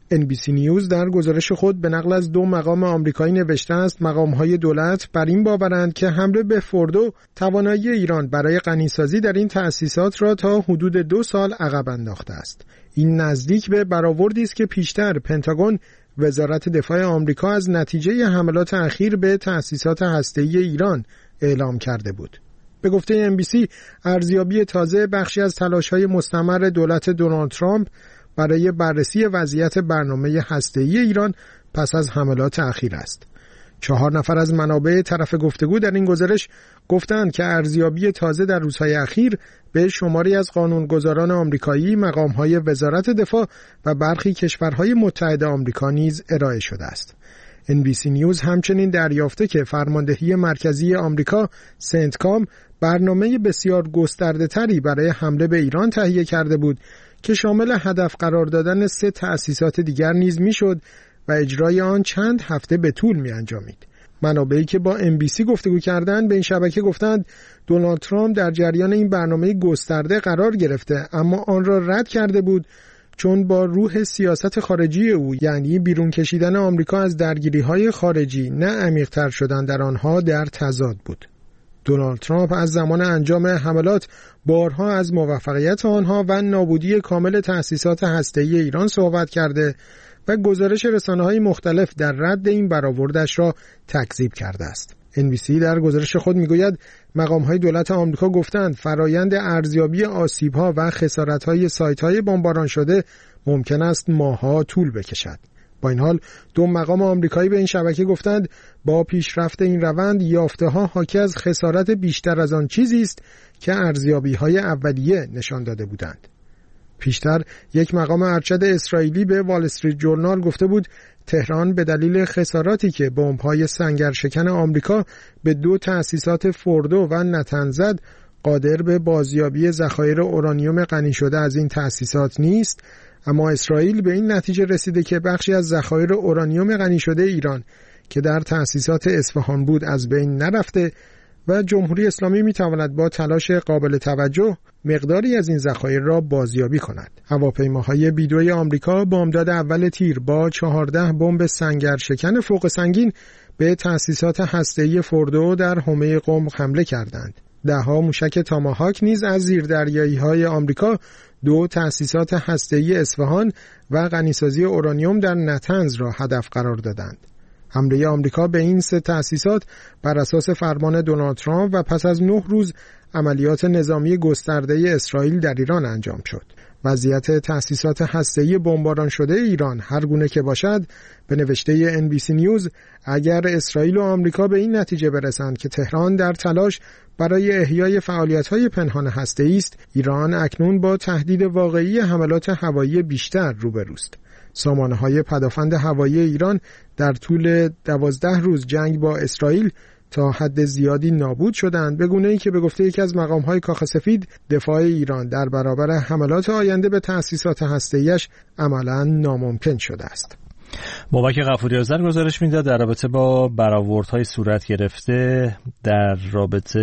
NBC نیوز در گزارش خود به نقل از 2 مقام آمریکایی نوشته است مقام‌های دولت بر این باورند که حمله به فوردو توانایی ایران برای غنیسازی در این تأسیسات را تا حدود 2 سال عقب انداخته است. این نزدیک به برآوردی است که پیشتر پنتاگون وزارت دفاع آمریکا از نتیجه حملات اخیر به تأسیسات هسته‌ای ایران اعلام کرده بود. به گفته NBC ارزیابی تازه بخشی از تلاش‌های مستمر دولت دونالد ترامپ برای بررسی وضعیت برنامه هسته‌ای ایران پس از حملات اخیر است. 4 نفر از منابع طرف گفتگو در این گزارش گفتند که ارزیابی تازه در روزهای اخیر به شماری از قانونگذاران آمریکایی، مقام‌های وزارت دفاع و برخی کشورهای متحد آمریکا نیز ارائه شده است. NBC نیوز همچنین دریافته که فرماندهی مرکزی آمریکا سنتکام برنامه بسیار گسترده‌تری برای حمله به ایران تهیه کرده بود که شامل هدف قرار دادن 3 تأسیسات دیگر نیز میشد و اجرای آن چند هفته به طول می انجامید. منابعی که با NBC گفتگو کردند به این شبکه گفتند دونالد ترامپ در جریان این برنامه گسترده قرار گرفته اما آن را رد کرده بود چون با روح سیاست خارجی او یعنی بیرون کشیدن آمریکا از درگیری‌های خارجی نه عمیق‌تر شدن در آنها در تضاد بود. دونالد ترامپ از زمان انجام حملات بارها از موفقیت آنها و نابودی کامل تأسیسات هسته‌ای ایران صحبت کرده و گزارش رسانه‌های مختلف در رد این برآوردش را تکذیب کرده است. NBC در گزارش خود میگوید مقام‌های دولت آمریکا گفتند فرایند ارزیابی آسیب‌ها و خسارت‌های سایت‌های بمباران شده ممکن است ماه‌ها طول بکشد. با این حال 2 مقام آمریکایی به این شبکه گفتند با پیشرفت این روند یافته‌ها حاکی از خسارت بیشتر از آن چیزی است که ارزیابی‌های اولیه نشان داده بودند. پیشتر یک مقام ارشد اسرائیلی به وال استریت جورنال گفته بود تهران به دلیل خساراتی که بمب‌های سنگرشکن آمریکا به 2 تأسیسات فوردو و نتنز زد قادر به بازیابی ذخایر اورانیوم غنی شده از این تأسیسات نیست، اما اسرائیل به این نتیجه رسیده که بخشی از ذخایر اورانیوم غنی شده ایران که در تأسیسات اصفهان بود از بین نرفته و جمهوری اسلامی میتواند با تلاش قابل توجه مقداری از این ذخایر را بازیابی کند. هواپیماهای بی-2 آمریکا بامداد اول تیر با 14 بمب سنگرشکن فوق سنگین به تأسیسات هسته‌ای فوردو در حومه قم حمله کردند. 10 موشک تاماهاک نیز از زیردریایی‌های آمریکا 2 تأسیسات هسته‌ای اصفهان و غنیسازی اورانیوم در نتنز را هدف قرار دادند. حمله آمریکا به این 3 تأسیسات بر اساس فرمان دونالد ترامپ و پس از 9 روز عملیات نظامی گسترده اسرائیل در ایران انجام شد. وضعیت تأسیسات هسته‌ای بمباران شده ایران هر گونه که باشد، به نوشته NBC نیوز اگر اسرائیل و آمریکا به این نتیجه برسند که تهران در تلاش برای احیای فعالیت‌های پنهان هسته‌ای است، ایران اکنون با تهدید واقعی حملات هوایی بیشتر روبروست. سامانه‌های پدافند هوایی ایران در طول 12 روز جنگ با اسرائیل تا حد زیادی نابود شدند، به گونه‌ای که به گفته یکی از مقام‌های کاخ سفید دفاع ایران در برابر حملات آینده به تأسیسات هسته‌ایش عملاً ناممکن شده است. بابک غفوری آذر گزارش میداد در رابطه با برآوردهای صورت گرفته در رابطه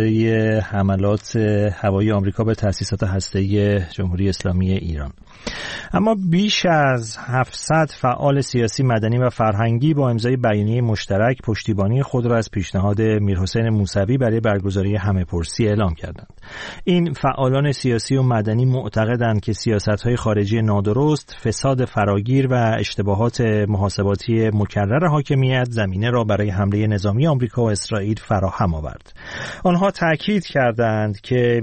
حملات هوایی آمریکا به تأسیسات هسته‌ای جمهوری اسلامی ایران. اما بیش از 700 فعال سیاسی، مدنی و فرهنگی با امضای بیانیه مشترک پشتیبانی خود را از پیشنهاد میرحسین موسوی برای برگزاری همه‌پرسی اعلام کردند. این فعالان سیاسی و مدنی معتقدند که سیاست‌های خارجی نادرست، فساد فراگیر و اشتباهات محاسباتی مکرر حاکمیت زمینه را برای حمله نظامی آمریکا و اسرائیل فراهم آورد. آنها تاکید کردند که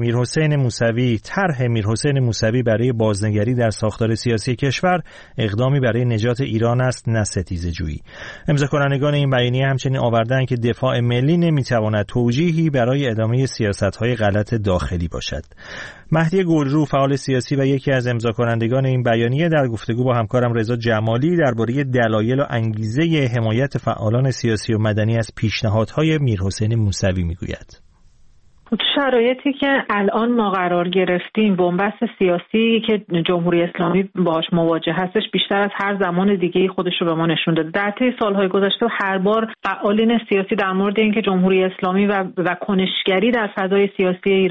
طرح میرحسین موسوی برای بازنگری در ساختار سیاسی کشور اقدامی برای نجات ایران است، نه ستیزه‌جویی. امضاکنندگان این بیانیه همچنین آوردند که دفاع ملی نمیتواند توجیهی برای ادامه سیاست‌های غلط داخلی باشد. مهدی گلرو، فعال سیاسی و یکی از امضاکنندگان این بیانیه، در گفتگو با همکارم رضا جمالی درباره دلایل و انگیزه حمایت فعالان سیاسی و مدنی از پیشنهادهای میرحسین موسوی میگوید. تو شرایطی که الان ما قرار گرفتیم، بنبست سیاسی که جمهوری اسلامی باهاش مواجه هستش بیشتر از هر زمان دیگه‌ای خودش رو به ما نشون داده. در طی سالهای گذشته هر بار فعالین سیاسی در مورد اینکه جمهوری اسلامی و کنشگری در فضای سیاسی ایران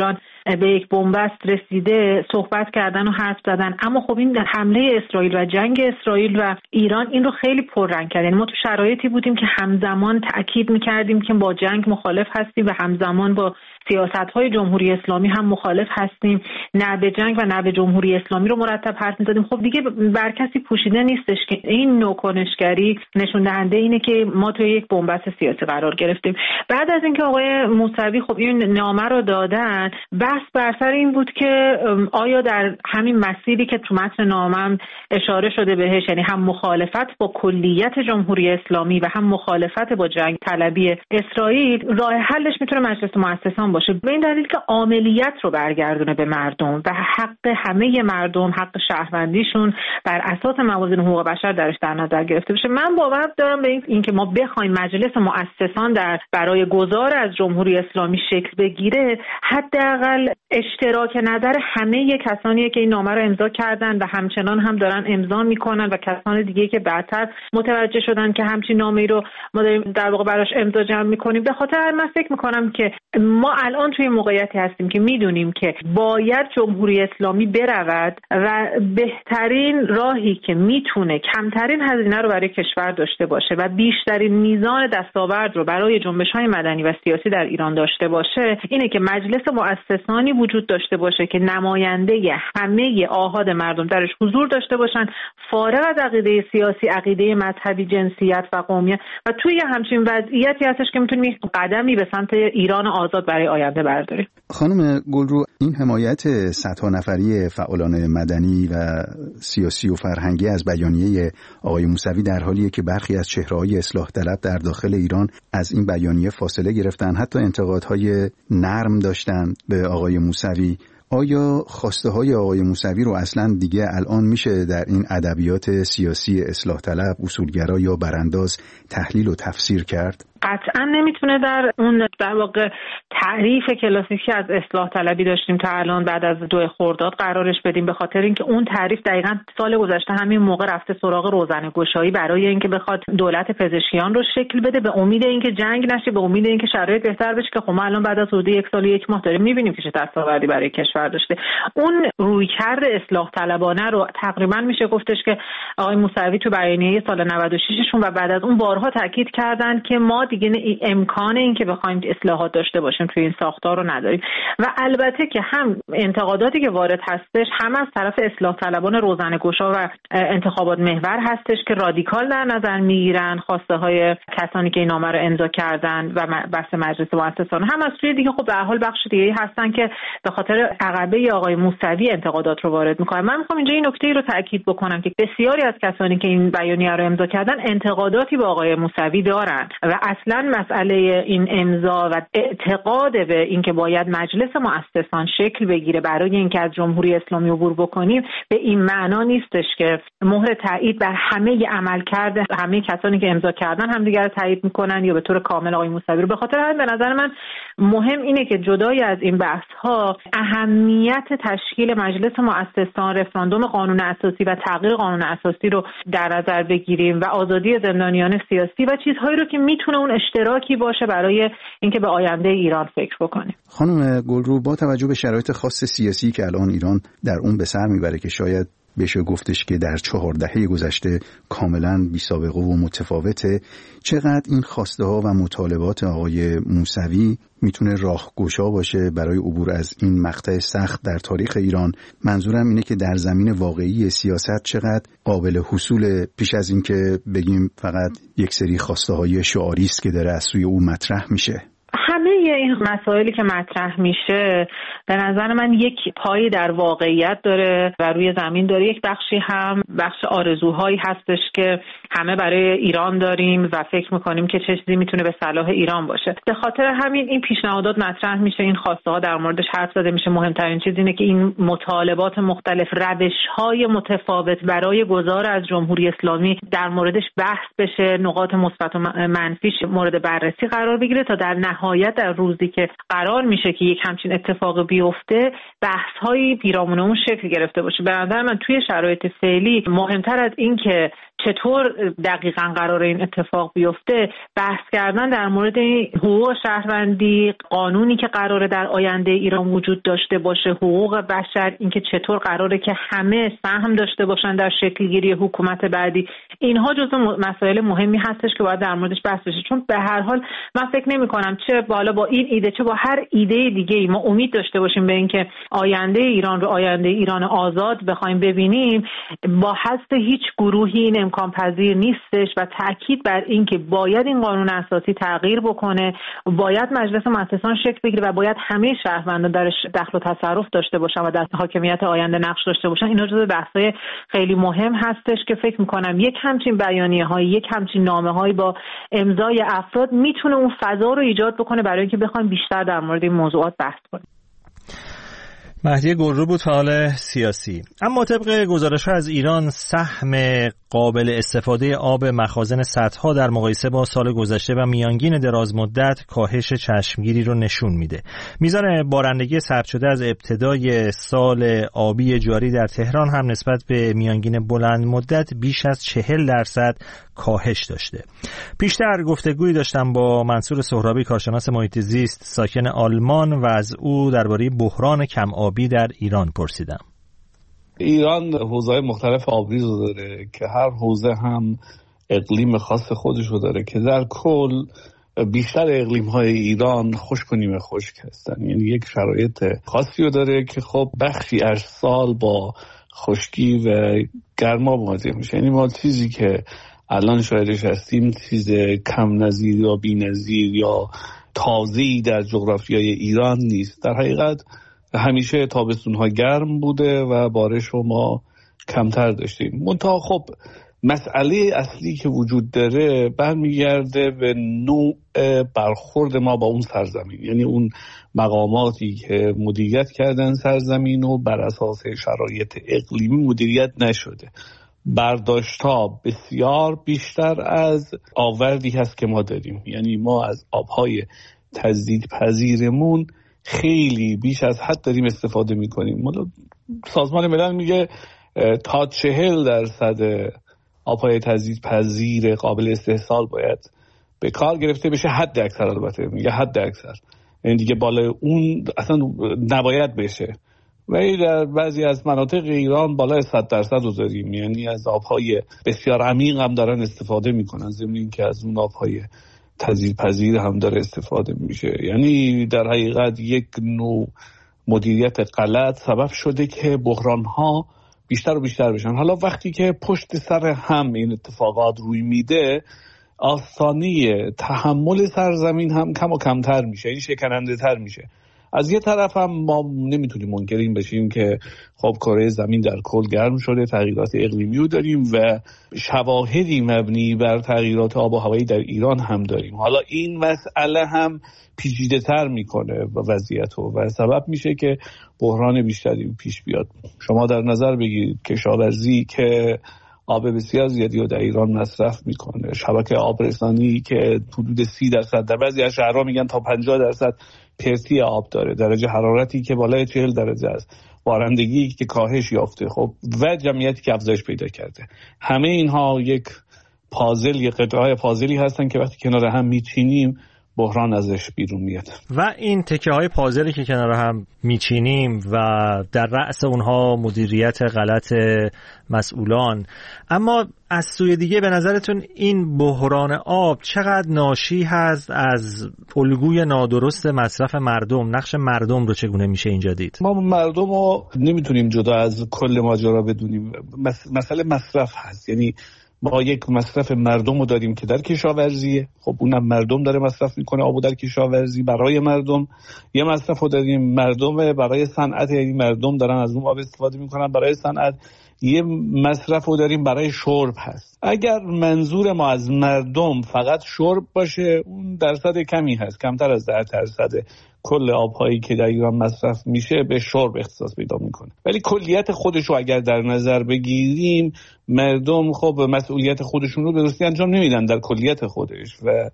به یک بنبست رسیده صحبت کردن و حرف زدن. اما خب این حمله اسرائیل و جنگ اسرائیل و ایران این رو خیلی پررنگ کرد. یعنی ما تو شرایطی بودیم که همزمان تأکید می‌کردیم که با جنگ مخالف هستیم و همزمان با سیاست‌های جمهوری اسلامی هم مخالف هستیم. نه به جنگ و نه به جمهوری اسلامی رو مرتب حرف می‌زدیم. خب دیگه بر کسی پوشیده نیستش که این نوع کنشگری نشون دهنده اینه که ما توی یک بنبست سیاسی قرار گرفتیم. بعد از اینکه آقای موسوی خب این نامه رو دادن، بحث بر سر این بود که آیا در همین مسیری که تو متن نامه اشاره شده بهش، یعنی هم مخالفت با کلیت جمهوری اسلامی و هم مخالفت با جنگ طلبی اسرائیل، راه حلش میتونه مجلس مؤسسان باشه، به این دلیل که عاملیت رو برگردونه به مردم و حق همه مردم، حق شهروندیشون بر اساس موازین حقوق بشر درش در نظر گرفته بشه. من باور دارم به این که ما بخوایم مجلس مؤسسان برای گذار از جمهوری اسلامی شکل بگیره، حداقل اشتراک نظر همه کسانی که این نامه رو امضا کردن و همچنان هم دارن امضا میکنن و کسان دیگه که بعدتر متوجه شدن که همچین نامه‌ای رو ما داریم در واقع براش امضا جمع میکنیم. به خاطر من فکر میکنم که ما الان توی موقعیتی هستیم که میدونیم که باید جمهوری اسلامی برود و بهترین راهی که میتونه کمترین هزینه رو برای کشور داشته باشه و بیشترین میزان دستاورد رو برای جنبش‌های مدنی و سیاسی در ایران داشته باشه، اینه که مجلس مؤسسانی وجود داشته باشه که نماینده همه آحاد مردم درش حضور داشته باشن، فارغ از عقیده سیاسی، عقیده مذهبی، جنسیت و قومیت. و توی همچین وضعیتی هستش که میتونیم قدمی به سمت ایران آزاد برای آینده برداریم. خانم گلرو، این حمایت صدها نفری فعالان مدنی و سیاسی و فرهنگی از بیانیه آقای موسوی در حالیه که برخی از چهره‌های اصلاح طلب در داخل ایران از این بیانیه فاصله گرفتن، حتی انتقادهای نرم داشتن به آقای موسوی. آیا خواسته های آقای موسوی رو اصلا دیگه الان میشه در این ادبیات سیاسی اصلاح طلب، اصولگرا یا برانداز تحلیل و تفسیر کرد؟ قطعا نمیتونه در واقع تعریف کلاسیکی از اصلاح طلبی داشتیم تا الان بعد از 2 خرداد قرارش بدیم، به خاطر اینکه اون تعریف دقیقاً سال گذشته همین موقع رفته سراغ روزنه‌گشایی برای اینکه بخواد دولت پزشکیان رو شکل بده، به امید اینکه جنگ نشه، به امید اینکه شرایط بهتر بشه، که خب ما الان بعد از حدود 1 سال و 1 ماه داریم میبینیم که چه دستاوردی برای کشور داشته. اون رویکرد اصلاح طلبانه رو تقریباً میشه گفتش که آقای موسوی تو بیانیه سال 96شون و بعد از اون بارها تاکید کردن که ما دیگه امکان این که بخوایم اصلاحات داشته باشیم توی این ساختار رو نداریم. و البته که هم انتقاداتی که وارد هستش هم از طرف اصلاح طلبان روزنه‌گشا و انتخابات محور هستش که رادیکال در نظر میگیرن خواسته های کسانی که این نامه رو امضا کردن و بحث مجلس مؤسسان، هم از سوی دیگه خب به هر حال بخش دیگه‌ای هستن که به خاطر عقبه آقای موسوی انتقادات رو وارد میکنن. من میخوام اینجا این نکته رو تاکید بکنم که بسیاری از کسانی که این بیانیه رو امضا کردن انتقاداتی به آقای موسوی دارن و اصلا مسئله این امضا و اعتقاد به اینکه باید مجلس مؤسسان شکل بگیره برای اینکه از جمهوری اسلامی عبور بکنیم به این معنا نیستش که مهر تایید بر همه عملکرد همه کسانی که امضا کردن هم دیگر تایید میکنن یا به طور کامل آقای موسوی رو. به خاطر همین به نظر من مهم اینه که جدای از این بحث ها اهمیت تشکیل مجلس مؤسسان، رفراندوم قانون اساسی و تغییر قانون اساسی رو در نظر بگیریم و آزادی زندانیان سیاسی و چیزهایی رو که میتونه اون اشتراکی باشه برای اینکه به آینده ایران فکر بکنیم. خانم گلرو، با توجه به شرایط خاص سیاسی که الان ایران در اون به سر میبره که شاید بشه گفتش که در 4 دهه گذشته کاملا بی سابقه و متفاوته، چقدر این خواسته ها و مطالبات آقای موسوی میتونه راهگشا باشه برای عبور از این مقطع سخت در تاریخ ایران؟ منظورم اینه که در زمین واقعی سیاست چقدر قابل حصول پیش از این که بگیم فقط یک سری خواسته های شعاری است که داره از سوی او مطرح میشه. همه این مسائلی که مطرح میشه به نظر من یک پایی در واقعیت داره و روی زمین داره، یک بخشی هم بخش آرزوهایی هستش که همه برای ایران داریم و فکر میکنیم که چه چیزی میتونه به صلاح ایران باشه. به خاطر همین این پیشنهادات مطرح میشه، این خواسته ها در موردش حرف زده میشه. مهمترین چیز اینه که این مطالبات مختلف، روش‌های متفاوت برای گذار از جمهوری اسلامی در موردش بحث بشه، نقاط مثبت و منفیش مورد بررسی قرار بگیره تا در نهایت در روزی که قرار میشه که یک همچین اتفاق بیفته بحث‌های پیرامون اون شکل گرفته باشه. به نظر من توی شرایط فعلی مهمتر از این که چطور دقیقاً قرار این اتفاق بیفته، بحث کردن در مورد حقوق شهروندی، قانونی که قراره در آینده ایران وجود داشته باشه، حقوق بشر، اینکه چطور قراره که همه سهم داشته باشن در شکلگیری حکومت بعدی، اینها جزو مسائل مهمی هستش که باید در موردش بحث بشه. چون به هر حال من فکر نمی‌کنم چه بالا با این ایده چه با هر ایده دیگه‌ای ما امید داشته باشیم به اینکه آینده ایران رو آینده ایران آزاد بخوایم ببینیم، با حذف هیچ گروهی این امکان پذیر نیستش و تاکید بر این که باید این قانون اساسی تغییر بکنه، باید مجلس مؤسسان شکل بگیره و باید همه شهروندان درش دخل و تصرف داشته باشن و در حاکمیت آینده نقش داشته باشن. اینا جزو بحث‌های خیلی مهم هستش که فکر می‌کنم یک همچین بیانیه‌های، یک همچین نامه‌هایی با امضای افراد میتونه اون فضا رو ایجاد بکنه برای اینکه بخوایم بیشتر در مورد این موضوعات بحث کنیم. مهدی گلرو بود، فعال سیاسی. اما طبق گزارش‌ها از ایران، سهم قابل استفاده آب مخازن سدها در مقایسه با سال گذشته و میانگین دراز مدت کاهش چشمگیری رو نشون میده. میزان بارندگی ثبت شده از ابتدای سال آبی جاری در تهران هم نسبت به میانگین بلند مدت بیش از 40% کاهش داشته. پیشتر گفتگویی داشتم با منصور سهرابی، کارشناس محیط زیست ساکن آلمان، و از او درباره بحران کم آبی در ایران پرسیدم. ایران حوزه‌های مختلف آبریز داره که هر حوزه هم اقلیم خاص خودش رو داره که در کل بیشتر اقلیم‌های ایران خشک و نیمه خشک هستن. یعنی یک شرایط خاصی رو داره که خب بخشی از سال با خشکی و گرما مواجه میشه. یعنی ما چیزی که الان شاهدش هستیم چیز کم نظیر یا بی نظیر یا تازه‌ای در جغرافیای ایران نیست. در حقیقت همیشه تابستون‌ها گرم بوده و بارش رو ما کمتر داشتیم. منتها خب مسئله اصلی که وجود داره برمیگرده به نوع برخورد ما با اون سرزمین، یعنی اون مقاماتی که مدیریت کردن سرزمین و بر اساس شرایط اقلیمی مدیریت نشده. برداشت‌ها بسیار بیشتر از آوردی هست که ما داریم. یعنی ما از آب‌های تجدیدپذیرمون خیلی بیش از حد داریم استفاده میکنیم. سازمان ملل میگه تا 40% آبهای تجدیدپذیر قابل استحصال باید به کار گرفته بشه. حد اکثر، البته میگه حد اکثر، یعنی دیگه بالای اون اصلا نباید بشه. ولی در بعضی از مناطق ایران بالای 100% رو داریم، یعنی از آبهای بسیار عمیق هم دارن استفاده میکنن، ضمن اینکه از اون آبهای تجدیدپذیر هم داره استفاده میشه. یعنی در حقیقت یک نوع مدیریت غلط سبب شده که بحران‌ها بیشتر و بیشتر بشن. حالا وقتی که پشت سر هم این اتفاقات روی میده، آستانه تحمل سرزمین هم کم و کمتر میشه، این شکننده تر میشه. از یه طرف هم ما نمیتونیم منکر این بشیم که خب کره زمین در کل گرم شده، تغییرات اقلیمی رو داریم و شواهدی مبنی بر تغییرات آب و هوایی در ایران هم داریم. حالا این مسئله هم پیچیده تر میکنه وضعیت رو و سبب میشه که بحران بیشتری پیش بیاد. شما در نظر بگیرید کشاورزی که آب بسیار زیادی رو در ایران مصرف میکنه، شبکه آبرسانی که حدود 30%، در بعضی از شهرها میگن تا 50% پرتی آب داره، درجه حرارتی که بالای 40 درجه است، بارندگی که کاهش یافته، خب و جمعیتی که افزایش پیدا کرده. همه اینها یک پازل، یک قطعه پازلی هستن که وقتی کنار هم میچینیم بحران ازش بیرون میاد. و این تکه های پازلی که کنار هم میچینیم و در رأس اونها مدیریت غلط مسئولان. اما از سوی دیگه به نظرتون این بحران آب چقدر ناشی هست از الگوی نادرست مصرف مردم؟ نقش مردم رو چگونه میشه اینجا دید؟ ما مردم رو نمیتونیم جدا از کل ماجرا بدونیم. مسئله مصرف هست، یعنی ما یک مصرف مردم رو داریم که در کشاورزیه، خب اونم مردم داره مصرف میکنه آبو در کشاورزی برای مردم. یه مصرف رو داریم مردم برای صنعت، یعنی مردم دارن از اون آب استفاده میکنن برای صنعت. یه مصرف رو داریم برای شرب هست. اگر منظور ما از مردم فقط شرب باشه، اون درصد کمی هست، کمتر از 10% کل آبهایی که در ایران مصرف میشه به شرب اختصاص پیدا میکنه. ولی کلیت خودش رو اگر در نظر بگیریم، مردم خب مسئولیت خودشون رو به درستی انجام نمیدن در کلیت خودش و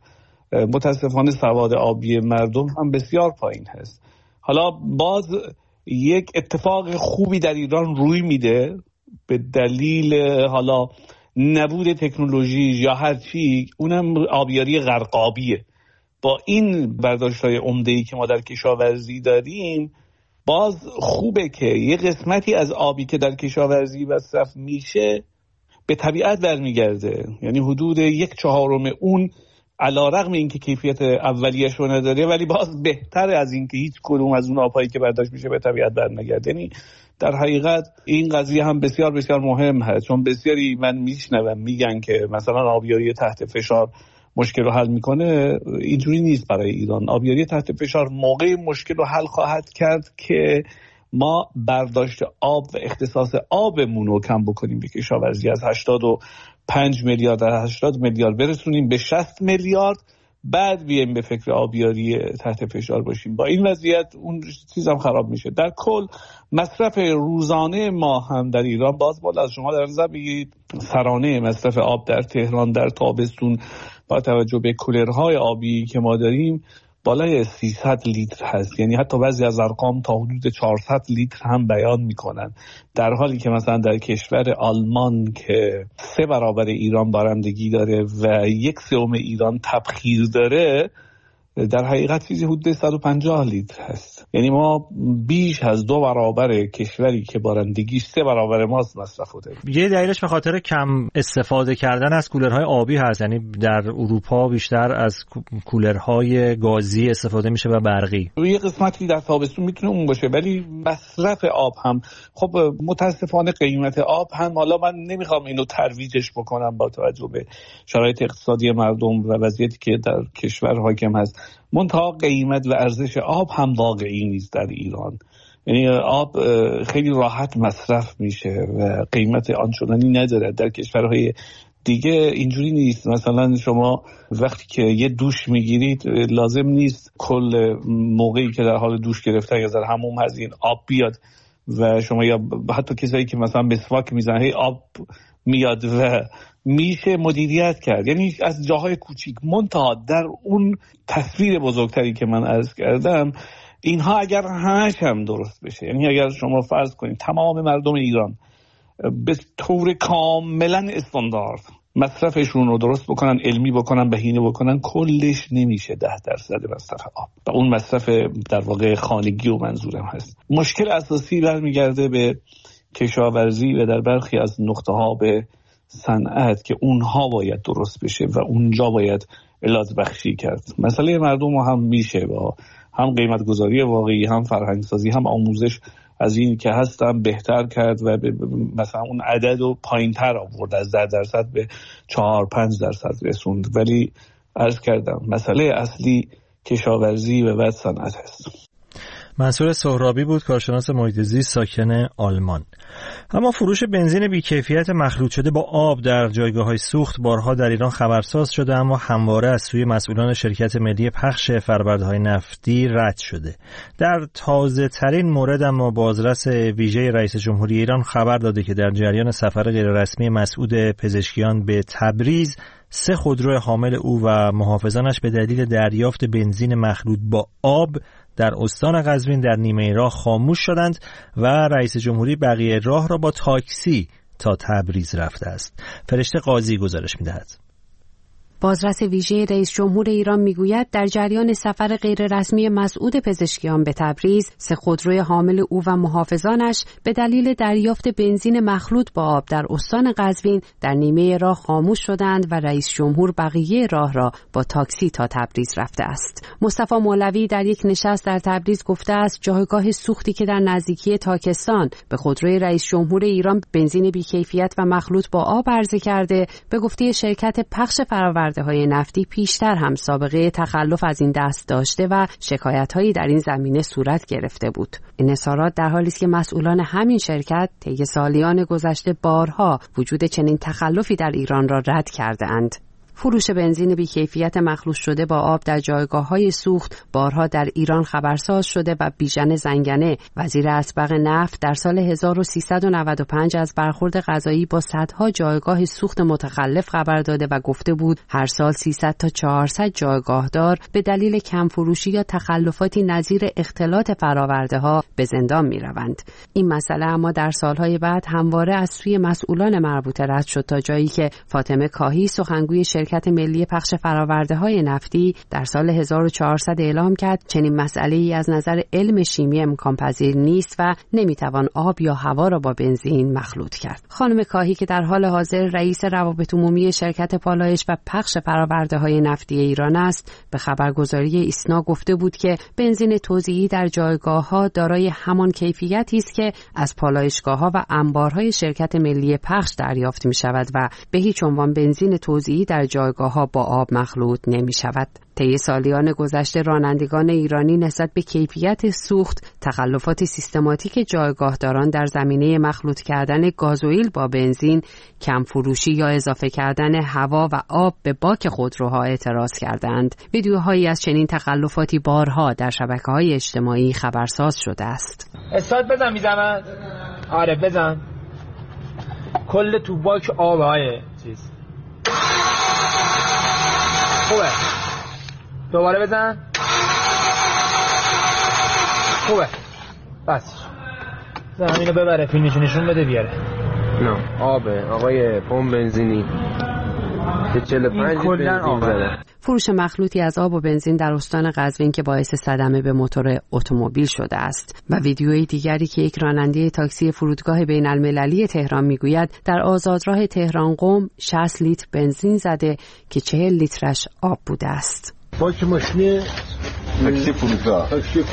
متاسفانه سواد آبی مردم هم بسیار پایین هست. حالا باز یک اتفاق خوبی در ایران روی میده به دلیل حالا نبود تکنولوژی یا هر چی، اونم آبیاری غرقابیه. با این برداشت‌های عمده‌ای که ما در کشاورزی داریم، باز خوبه که یه قسمتی از آبی که در کشاورزی مصرف میشه به طبیعت برمیگرده. یعنی حدود 1/4 اون علیرغم اینکه کیفیت اولیه‌اش رو نداره، ولی باز بهتر از اینکه هیچ کدوم از اون آب‌هایی که برداشت میشه به طبیعت برنگرده. یعنی در حقیقت این قضیه هم بسیار بسیار مهم هست، چون بسیاری من میشنوم میگن که مثلا آبیاری تحت فشار مشکل رو حل میکنه. اینجوری نیست برای ایران. آبیاری تحت فشار موقع مشکل رو حل خواهد کرد که ما برداشت آب و اختصاص آبمون رو کم بکنیم به کشاورزی، از 85 میلیارد تا 80 میلیارد برسونیم به 60 میلیارد، بعد بیایم به فکر آبیاری تحت فشار باشیم. با این وضعیت اون چیزم خراب میشه. در کل مصرف روزانه ما هم در ایران باز بالا از شما در نظر بگیرید. سرانه مصرف آب در تهران در تابستون با توجه به کولرهای آبی که ما داریم بالای 300 لیتر هست. یعنی حتی بعضی از ارقام تا حدود 400 لیتر هم بیان میکنن، در حالی که مثلا در کشور آلمان که 3 برابر ایران بارندگی داره و 1/3 ایران تبخیر داره، در حقیقت چیزی حدود 150 لیتر هست. یعنی ما بیش از 2 برابر کشوری که بارندگیش 3 برابر ماست مصرف داریم. یه دلیلش به خاطر کم استفاده کردن از کولرهای آبی هست. یعنی در اروپا بیشتر از کولرهای گازی استفاده میشه و برقی. یه قسمتی در تابستون میتونه اون باشه، ولی مصرف آب هم خب متاسفانه قیمت آب هم، حالا من نمیخوام اینو ترویجش بکنم با توجه به شرایط اقتصادی مردم و وضعیتی که در کشور حاکم هست، منتها قیمت و ارزش آب هم واقعی نیست در ایران. یعنی آب خیلی راحت مصرف میشه و قیمت آنچنانی نداره. در کشورهای دیگه اینجوری نیست. مثلا شما وقتی که یه دوش میگیرید لازم نیست کل موقعی که در حال دوش گرفتن یا در حموم هستین آب بیاد و شما، یا حتی کسایی که مثلا مسواک میزنن آب میاد و میشه مدیریت کرد. یعنی از جاهای کوچیک. منتها در اون تصویر بزرگتری که من عرض کردم، اینها اگر همش هم درست بشه، یعنی اگر شما فرض کنید تمام مردم ایران به طور کاملا استاندارد مصرفشون رو درست بکنن، علمی بکنن، بهینه بکنن، کلش نمیشه 10% مصرف آب. و اون مصرف در واقع خانگی و منظورم هست. مشکل اساسی برمیگرده به کشاورزی و در برخی از نقطه ها به صنعت که اونها باید درست بشه و اونجا باید علاج بخشی کرد. مسئله مردم هم میشه با هم قیمت گذاری واقعی، هم فرهنگ سازی، هم آموزش از این که هستم بهتر کرد و مثلا اون عدد رو پایین تر آورد، از 10% به 4-5% رسوند. ولی عرض کردم مسئله اصلی کشاورزی و بعد صنعت هست. منصور سهرابی بود، کارشناس محیط زیست ساکن آلمان. اما فروش بنزین بی‌کیفیت مخلوط شده با آب در جایگاه‌های سوخت بارها در ایران خبرساز شده، اما همواره از سوی مسئولان شرکت ملی پخش فرآورده‌های نفتی رد شده. در تازه‌ترین مورد اما بازرس ویژه رئیس جمهوری ایران خبر داده که در جریان سفر غیررسمی مسعود پزشکیان به تبریز 3 خودرو حامل او و محافظانش به دلیل دریافت بنزین مخلوط با آب در استان قزوین در نیمه راه خاموش شدند و رئیس جمهوری بقیه راه را با تاکسی تا تبریز رفته است. فرشته قاضی گزارش می‌دهد. بازرس ویژه رئیس جمهور ایران میگوید در جریان سفر غیررسمی مسعود پزشکیان به تبریز 3 خودروی حامل او و محافظانش به دلیل دریافت بنزین مخلوط با آب در استان قزوین در نیمه راه خاموش شدند و رئیس جمهور بقیه راه را با تاکسی تا تبریز رفته است. مصطفی مولوی در یک نشست در تبریز گفته است جایگاه سوختی که در نزدیکی تاکستان به خودروی رئیس جمهور ایران بنزین بی‌کیفیت و مخلوط با آب عرضه کرده، به گفته شرکت پخش های نفتی پیشتر هم سابقه تخلف از این دست داشته و شکایت‌هایی در این زمینه صورت گرفته بود. این اظهارات در حالی است که مسئولان همین شرکت طی سالیان گذشته بارها وجود چنین تخلفی در ایران را رد کرده‌اند. فروش بنزین بی‌کیفیت مخلوط شده با آب در جایگاه‌های سوخت بارها در ایران خبرساز شده و بیژن زنگنه وزیر اسبق نفت در سال 1395 از برخورد قضایی با صدها جایگاه سوخت متخلف خبر داده و گفته بود هر سال 300 تا 400 جایگاهدار به دلیل کم فروشی یا تخلفاتی نظیر اختلاط فرآورده‌ها به زندان می‌روند. این مسئله اما در سالهای بعد همواره از سوی مسئولان مربوطه رد شد تا جایی که فاطمه کاهی سخنگوی شرکت ملی پخش فرآورده‌های نفتی در سال 1400 اعلام کرد چنین مسئله‌ای از نظر علم شیمی امکان پذیر نیست و نمیتوان آب یا هوا را با بنزین مخلوط کرد. خانم کاهی که در حال حاضر رئیس روابط عمومی شرکت پالایش و پخش فرآورده‌های نفتی ایران است، به خبرگزاری ایسنا گفته بود که بنزین توزیعی در جایگاه‌ها دارای همان کیفیتی است که از پالایشگاه‌ها و انبارهای شرکت ملی پخش دریافت می‌شود و به هیچ عنوان بنزین توزیعی در جایگاه‌ها با آب مخلوط نمی‌شود. طی سالیان گذشته رانندگان ایرانی نسبت به کیفیت سوخت تخلفات سیستماتیک جایگاهداران در زمینه مخلوط کردن گازوئیل با بنزین، کم فروشی یا اضافه کردن هوا و آب به باک خودروها اعتراض کردند. ویدیوهایی از چنین تخلفاتی بارها در شبکه‌های اجتماعی خبرساز شده است. استاد بزن میزنم. آره بزن. کل تو باک آبه چیز. خوبه. دوباره بزن. خوبه. بس. زن اینو ببره فیلمشو نشون بده بیاره. نه آبه آقای پمپ بنزینی. 45 بنزین زده. فروش مخلوطی از آب و بنزین در استان قزوین که باعث صدمه به موتور اتومبیل شده است و ویدیوی دیگری که یک راننده تاکسی فرودگاه بین المللی تهران میگوید در آزادراه تهران قم 60 لیتر بنزین زده که 40 لیترش آب بوده است. باک ماشین تاکسی فرودگاه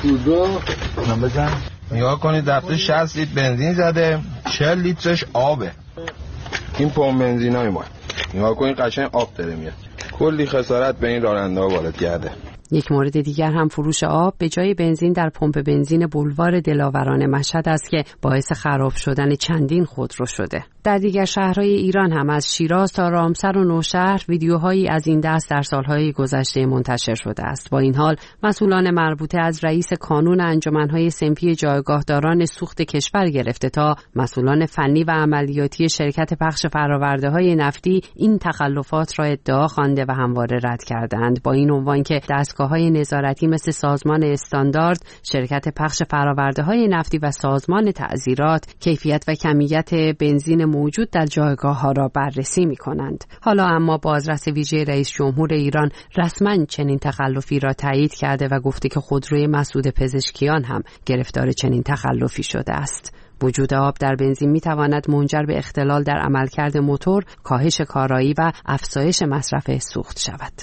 من بزن نگاه کنید دفعه 60 لیتر بنزین زده 40 لیترش آبه. این پمپ بنزینای ما نگاه کنید قشنگ آب داره میاد. کلی خسارت به این راننده ها وارد کرده. یک مورد دیگر هم فروش آب به جای بنزین در پمپ بنزین بولوار دلاوران مشهد است که باعث خراب شدن چندین خودرو شده. در دیگر شهرهای ایران هم از شیراز تا رامسر و نوشهر ویدیوهایی از این دست در سالهای گذشته منتشر شده است. با این حال مسئولان مربوطه از رئیس کانون انجمنهای صنفی جایگاهداران سوخت کشور گرفته تا مسئولان فنی و عملیاتی شرکت پخش فرآورده‌های نفتی این تخلفات را ادعا خوانده و همواره رد کردند، با این عنوان که دستگاه‌های نظارتی مثل سازمان استاندارد، شرکت پخش فرآورده‌های نفتی و سازمان تعزیرات کیفیت و کمیت بنزین موجود در جایگاه‌ها را بررسی می‌کنند. حالا اما بازرس ویژه رئیس جمهور ایران رسما چنین تخلفی را تایید کرده و گفته که خودروی مسعود پزشکیان هم گرفتار چنین تخلفی شده است. وجود آب در بنزین می‌تواند منجر به اختلال در عملکرد موتور، کاهش کارایی و افزایش مصرف سوخت شود.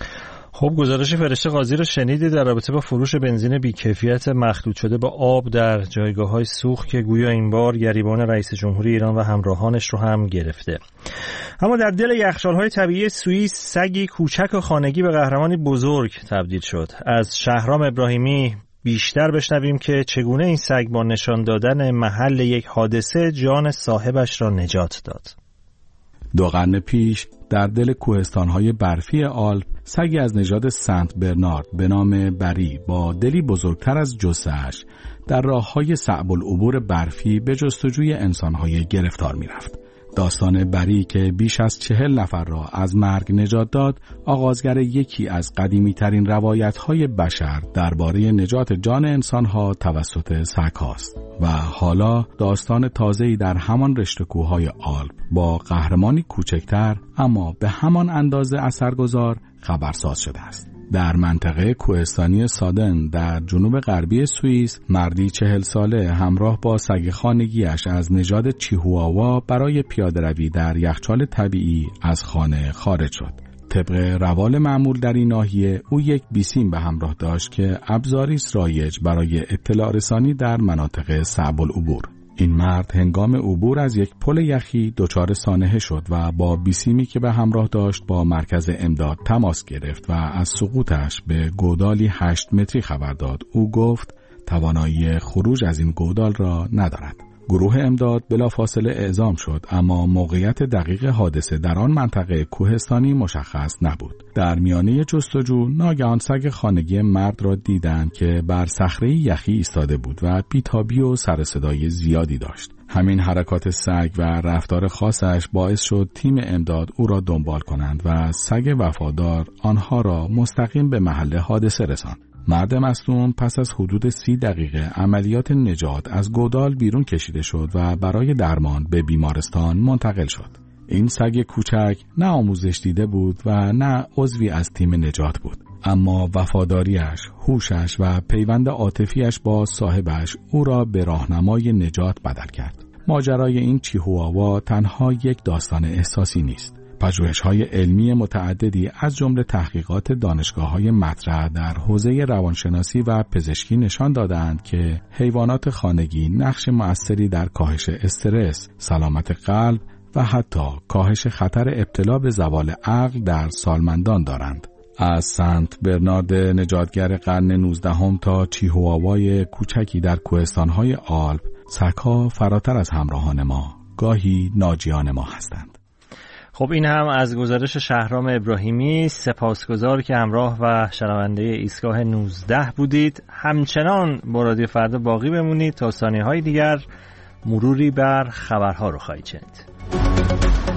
خب گزارش فرشته قاضی رو شنیدید در رابطه با فروش بنزین بی‌کیفیت مخلوط شده با آب در جایگاه‌های سوخت که گویا این بار گریبان رئیس جمهوری ایران و همراهانش رو هم گرفته. اما در دل یخچال‌های طبیعی سوئیس سگی کوچک و خانگی به قهرمانی بزرگ تبدیل شد. از شهرام ابراهیمی بیشتر بشنویم که چگونه این سگ با نشان دادن محل یک حادثه جان صاحبش را نجات داد. 2 قرن پیش در دل کوهستان‌های برفی آلپ سگی از نژاد سنت برنارد به نام بری با دلی بزرگتر از جثه‌اش در راه‌های صعب العبور برفی به جستجوی انسان‌های گرفتار می‌رفت. داستان بری که بیش از 40 نفر را از مرگ نجات داد، آغازگر یکی از قدیمی‌ترین روایت‌های بشر درباره نجات جان انسان‌ها توسط سگ‌هاست و حالا داستان تازه‌ای در همان رشته کوه‌های آلپ با قهرمانی کوچکتر اما به همان اندازه اثرگذار خبرساز شده است. در منطقه کوهستانی سادن در جنوب غربی سوئیس مردی 40 ساله همراه با سگ خانگیش از نژاد چیهواوا برای پیاده‌روی در یخچال طبیعی از خانه خارج شد. طبق روال معمول در این ناحیه او یک بیسیم به همراه داشت که ابزاری است رایج برای اطلاع رسانی در مناطق صعب العبور. این مرد هنگام عبور از یک پل یخی دچار سانحه شد و با بیسیمی که به همراه داشت با مرکز امداد تماس گرفت و از سقوطش به گودالی 8 متری خبر داد. او گفت توانایی خروج از این گودال را ندارد. گروه امداد بلافاصله اعزام شد، اما موقعیت دقیق حادثه در آن منطقه کوهستانی مشخص نبود. در میانه جستجو ناگهان سگ خانگی مرد را دیدند که بر صخره یخی ایستاده بود و بیتابی و سر صدای زیادی داشت. همین حرکات سگ و رفتار خاصش باعث شد تیم امداد او را دنبال کنند و سگ وفادار آنها را مستقیم به محل حادثه رساند. مرد مصدوم پس از حدود 30 دقیقه عملیات نجات از گودال بیرون کشیده شد و برای درمان به بیمارستان منتقل شد. این سگ کوچک نه آموزش دیده بود و نه عضوی از تیم نجات بود، اما وفاداریش، هوشش و پیوند عاطفیش با صاحبش او را به راهنمای نجات بدل کرد. ماجرای این چیهواوا تنها یک داستان احساسی نیست. پژوهش‌های علمی متعددی از جمله تحقیقات دانشگاه‌های مطرح در حوزه روانشناسی و پزشکی نشان دادند که حیوانات خانگی نقش مؤثری در کاهش استرس، سلامت قلب و حتی کاهش خطر ابتلا به زوال عقل در سالمندان دارند. از سنت برنارد نجاتگر قرن 19 تا چیهواوای کوچکی در کوهستان‌های آلپ، سگ‌ها فراتر از همراهان ما، گاهی ناجیان ما هستند. خب این هم از گزارش شهرام ابراهیمی. سپاسگزار که همراه و شنونده ایستگاه 19 بودید. همچنان با رادیو فردا باقی بمونید تا ثانیه‌های دیگر مروری بر خبرها رو خواهید شنید.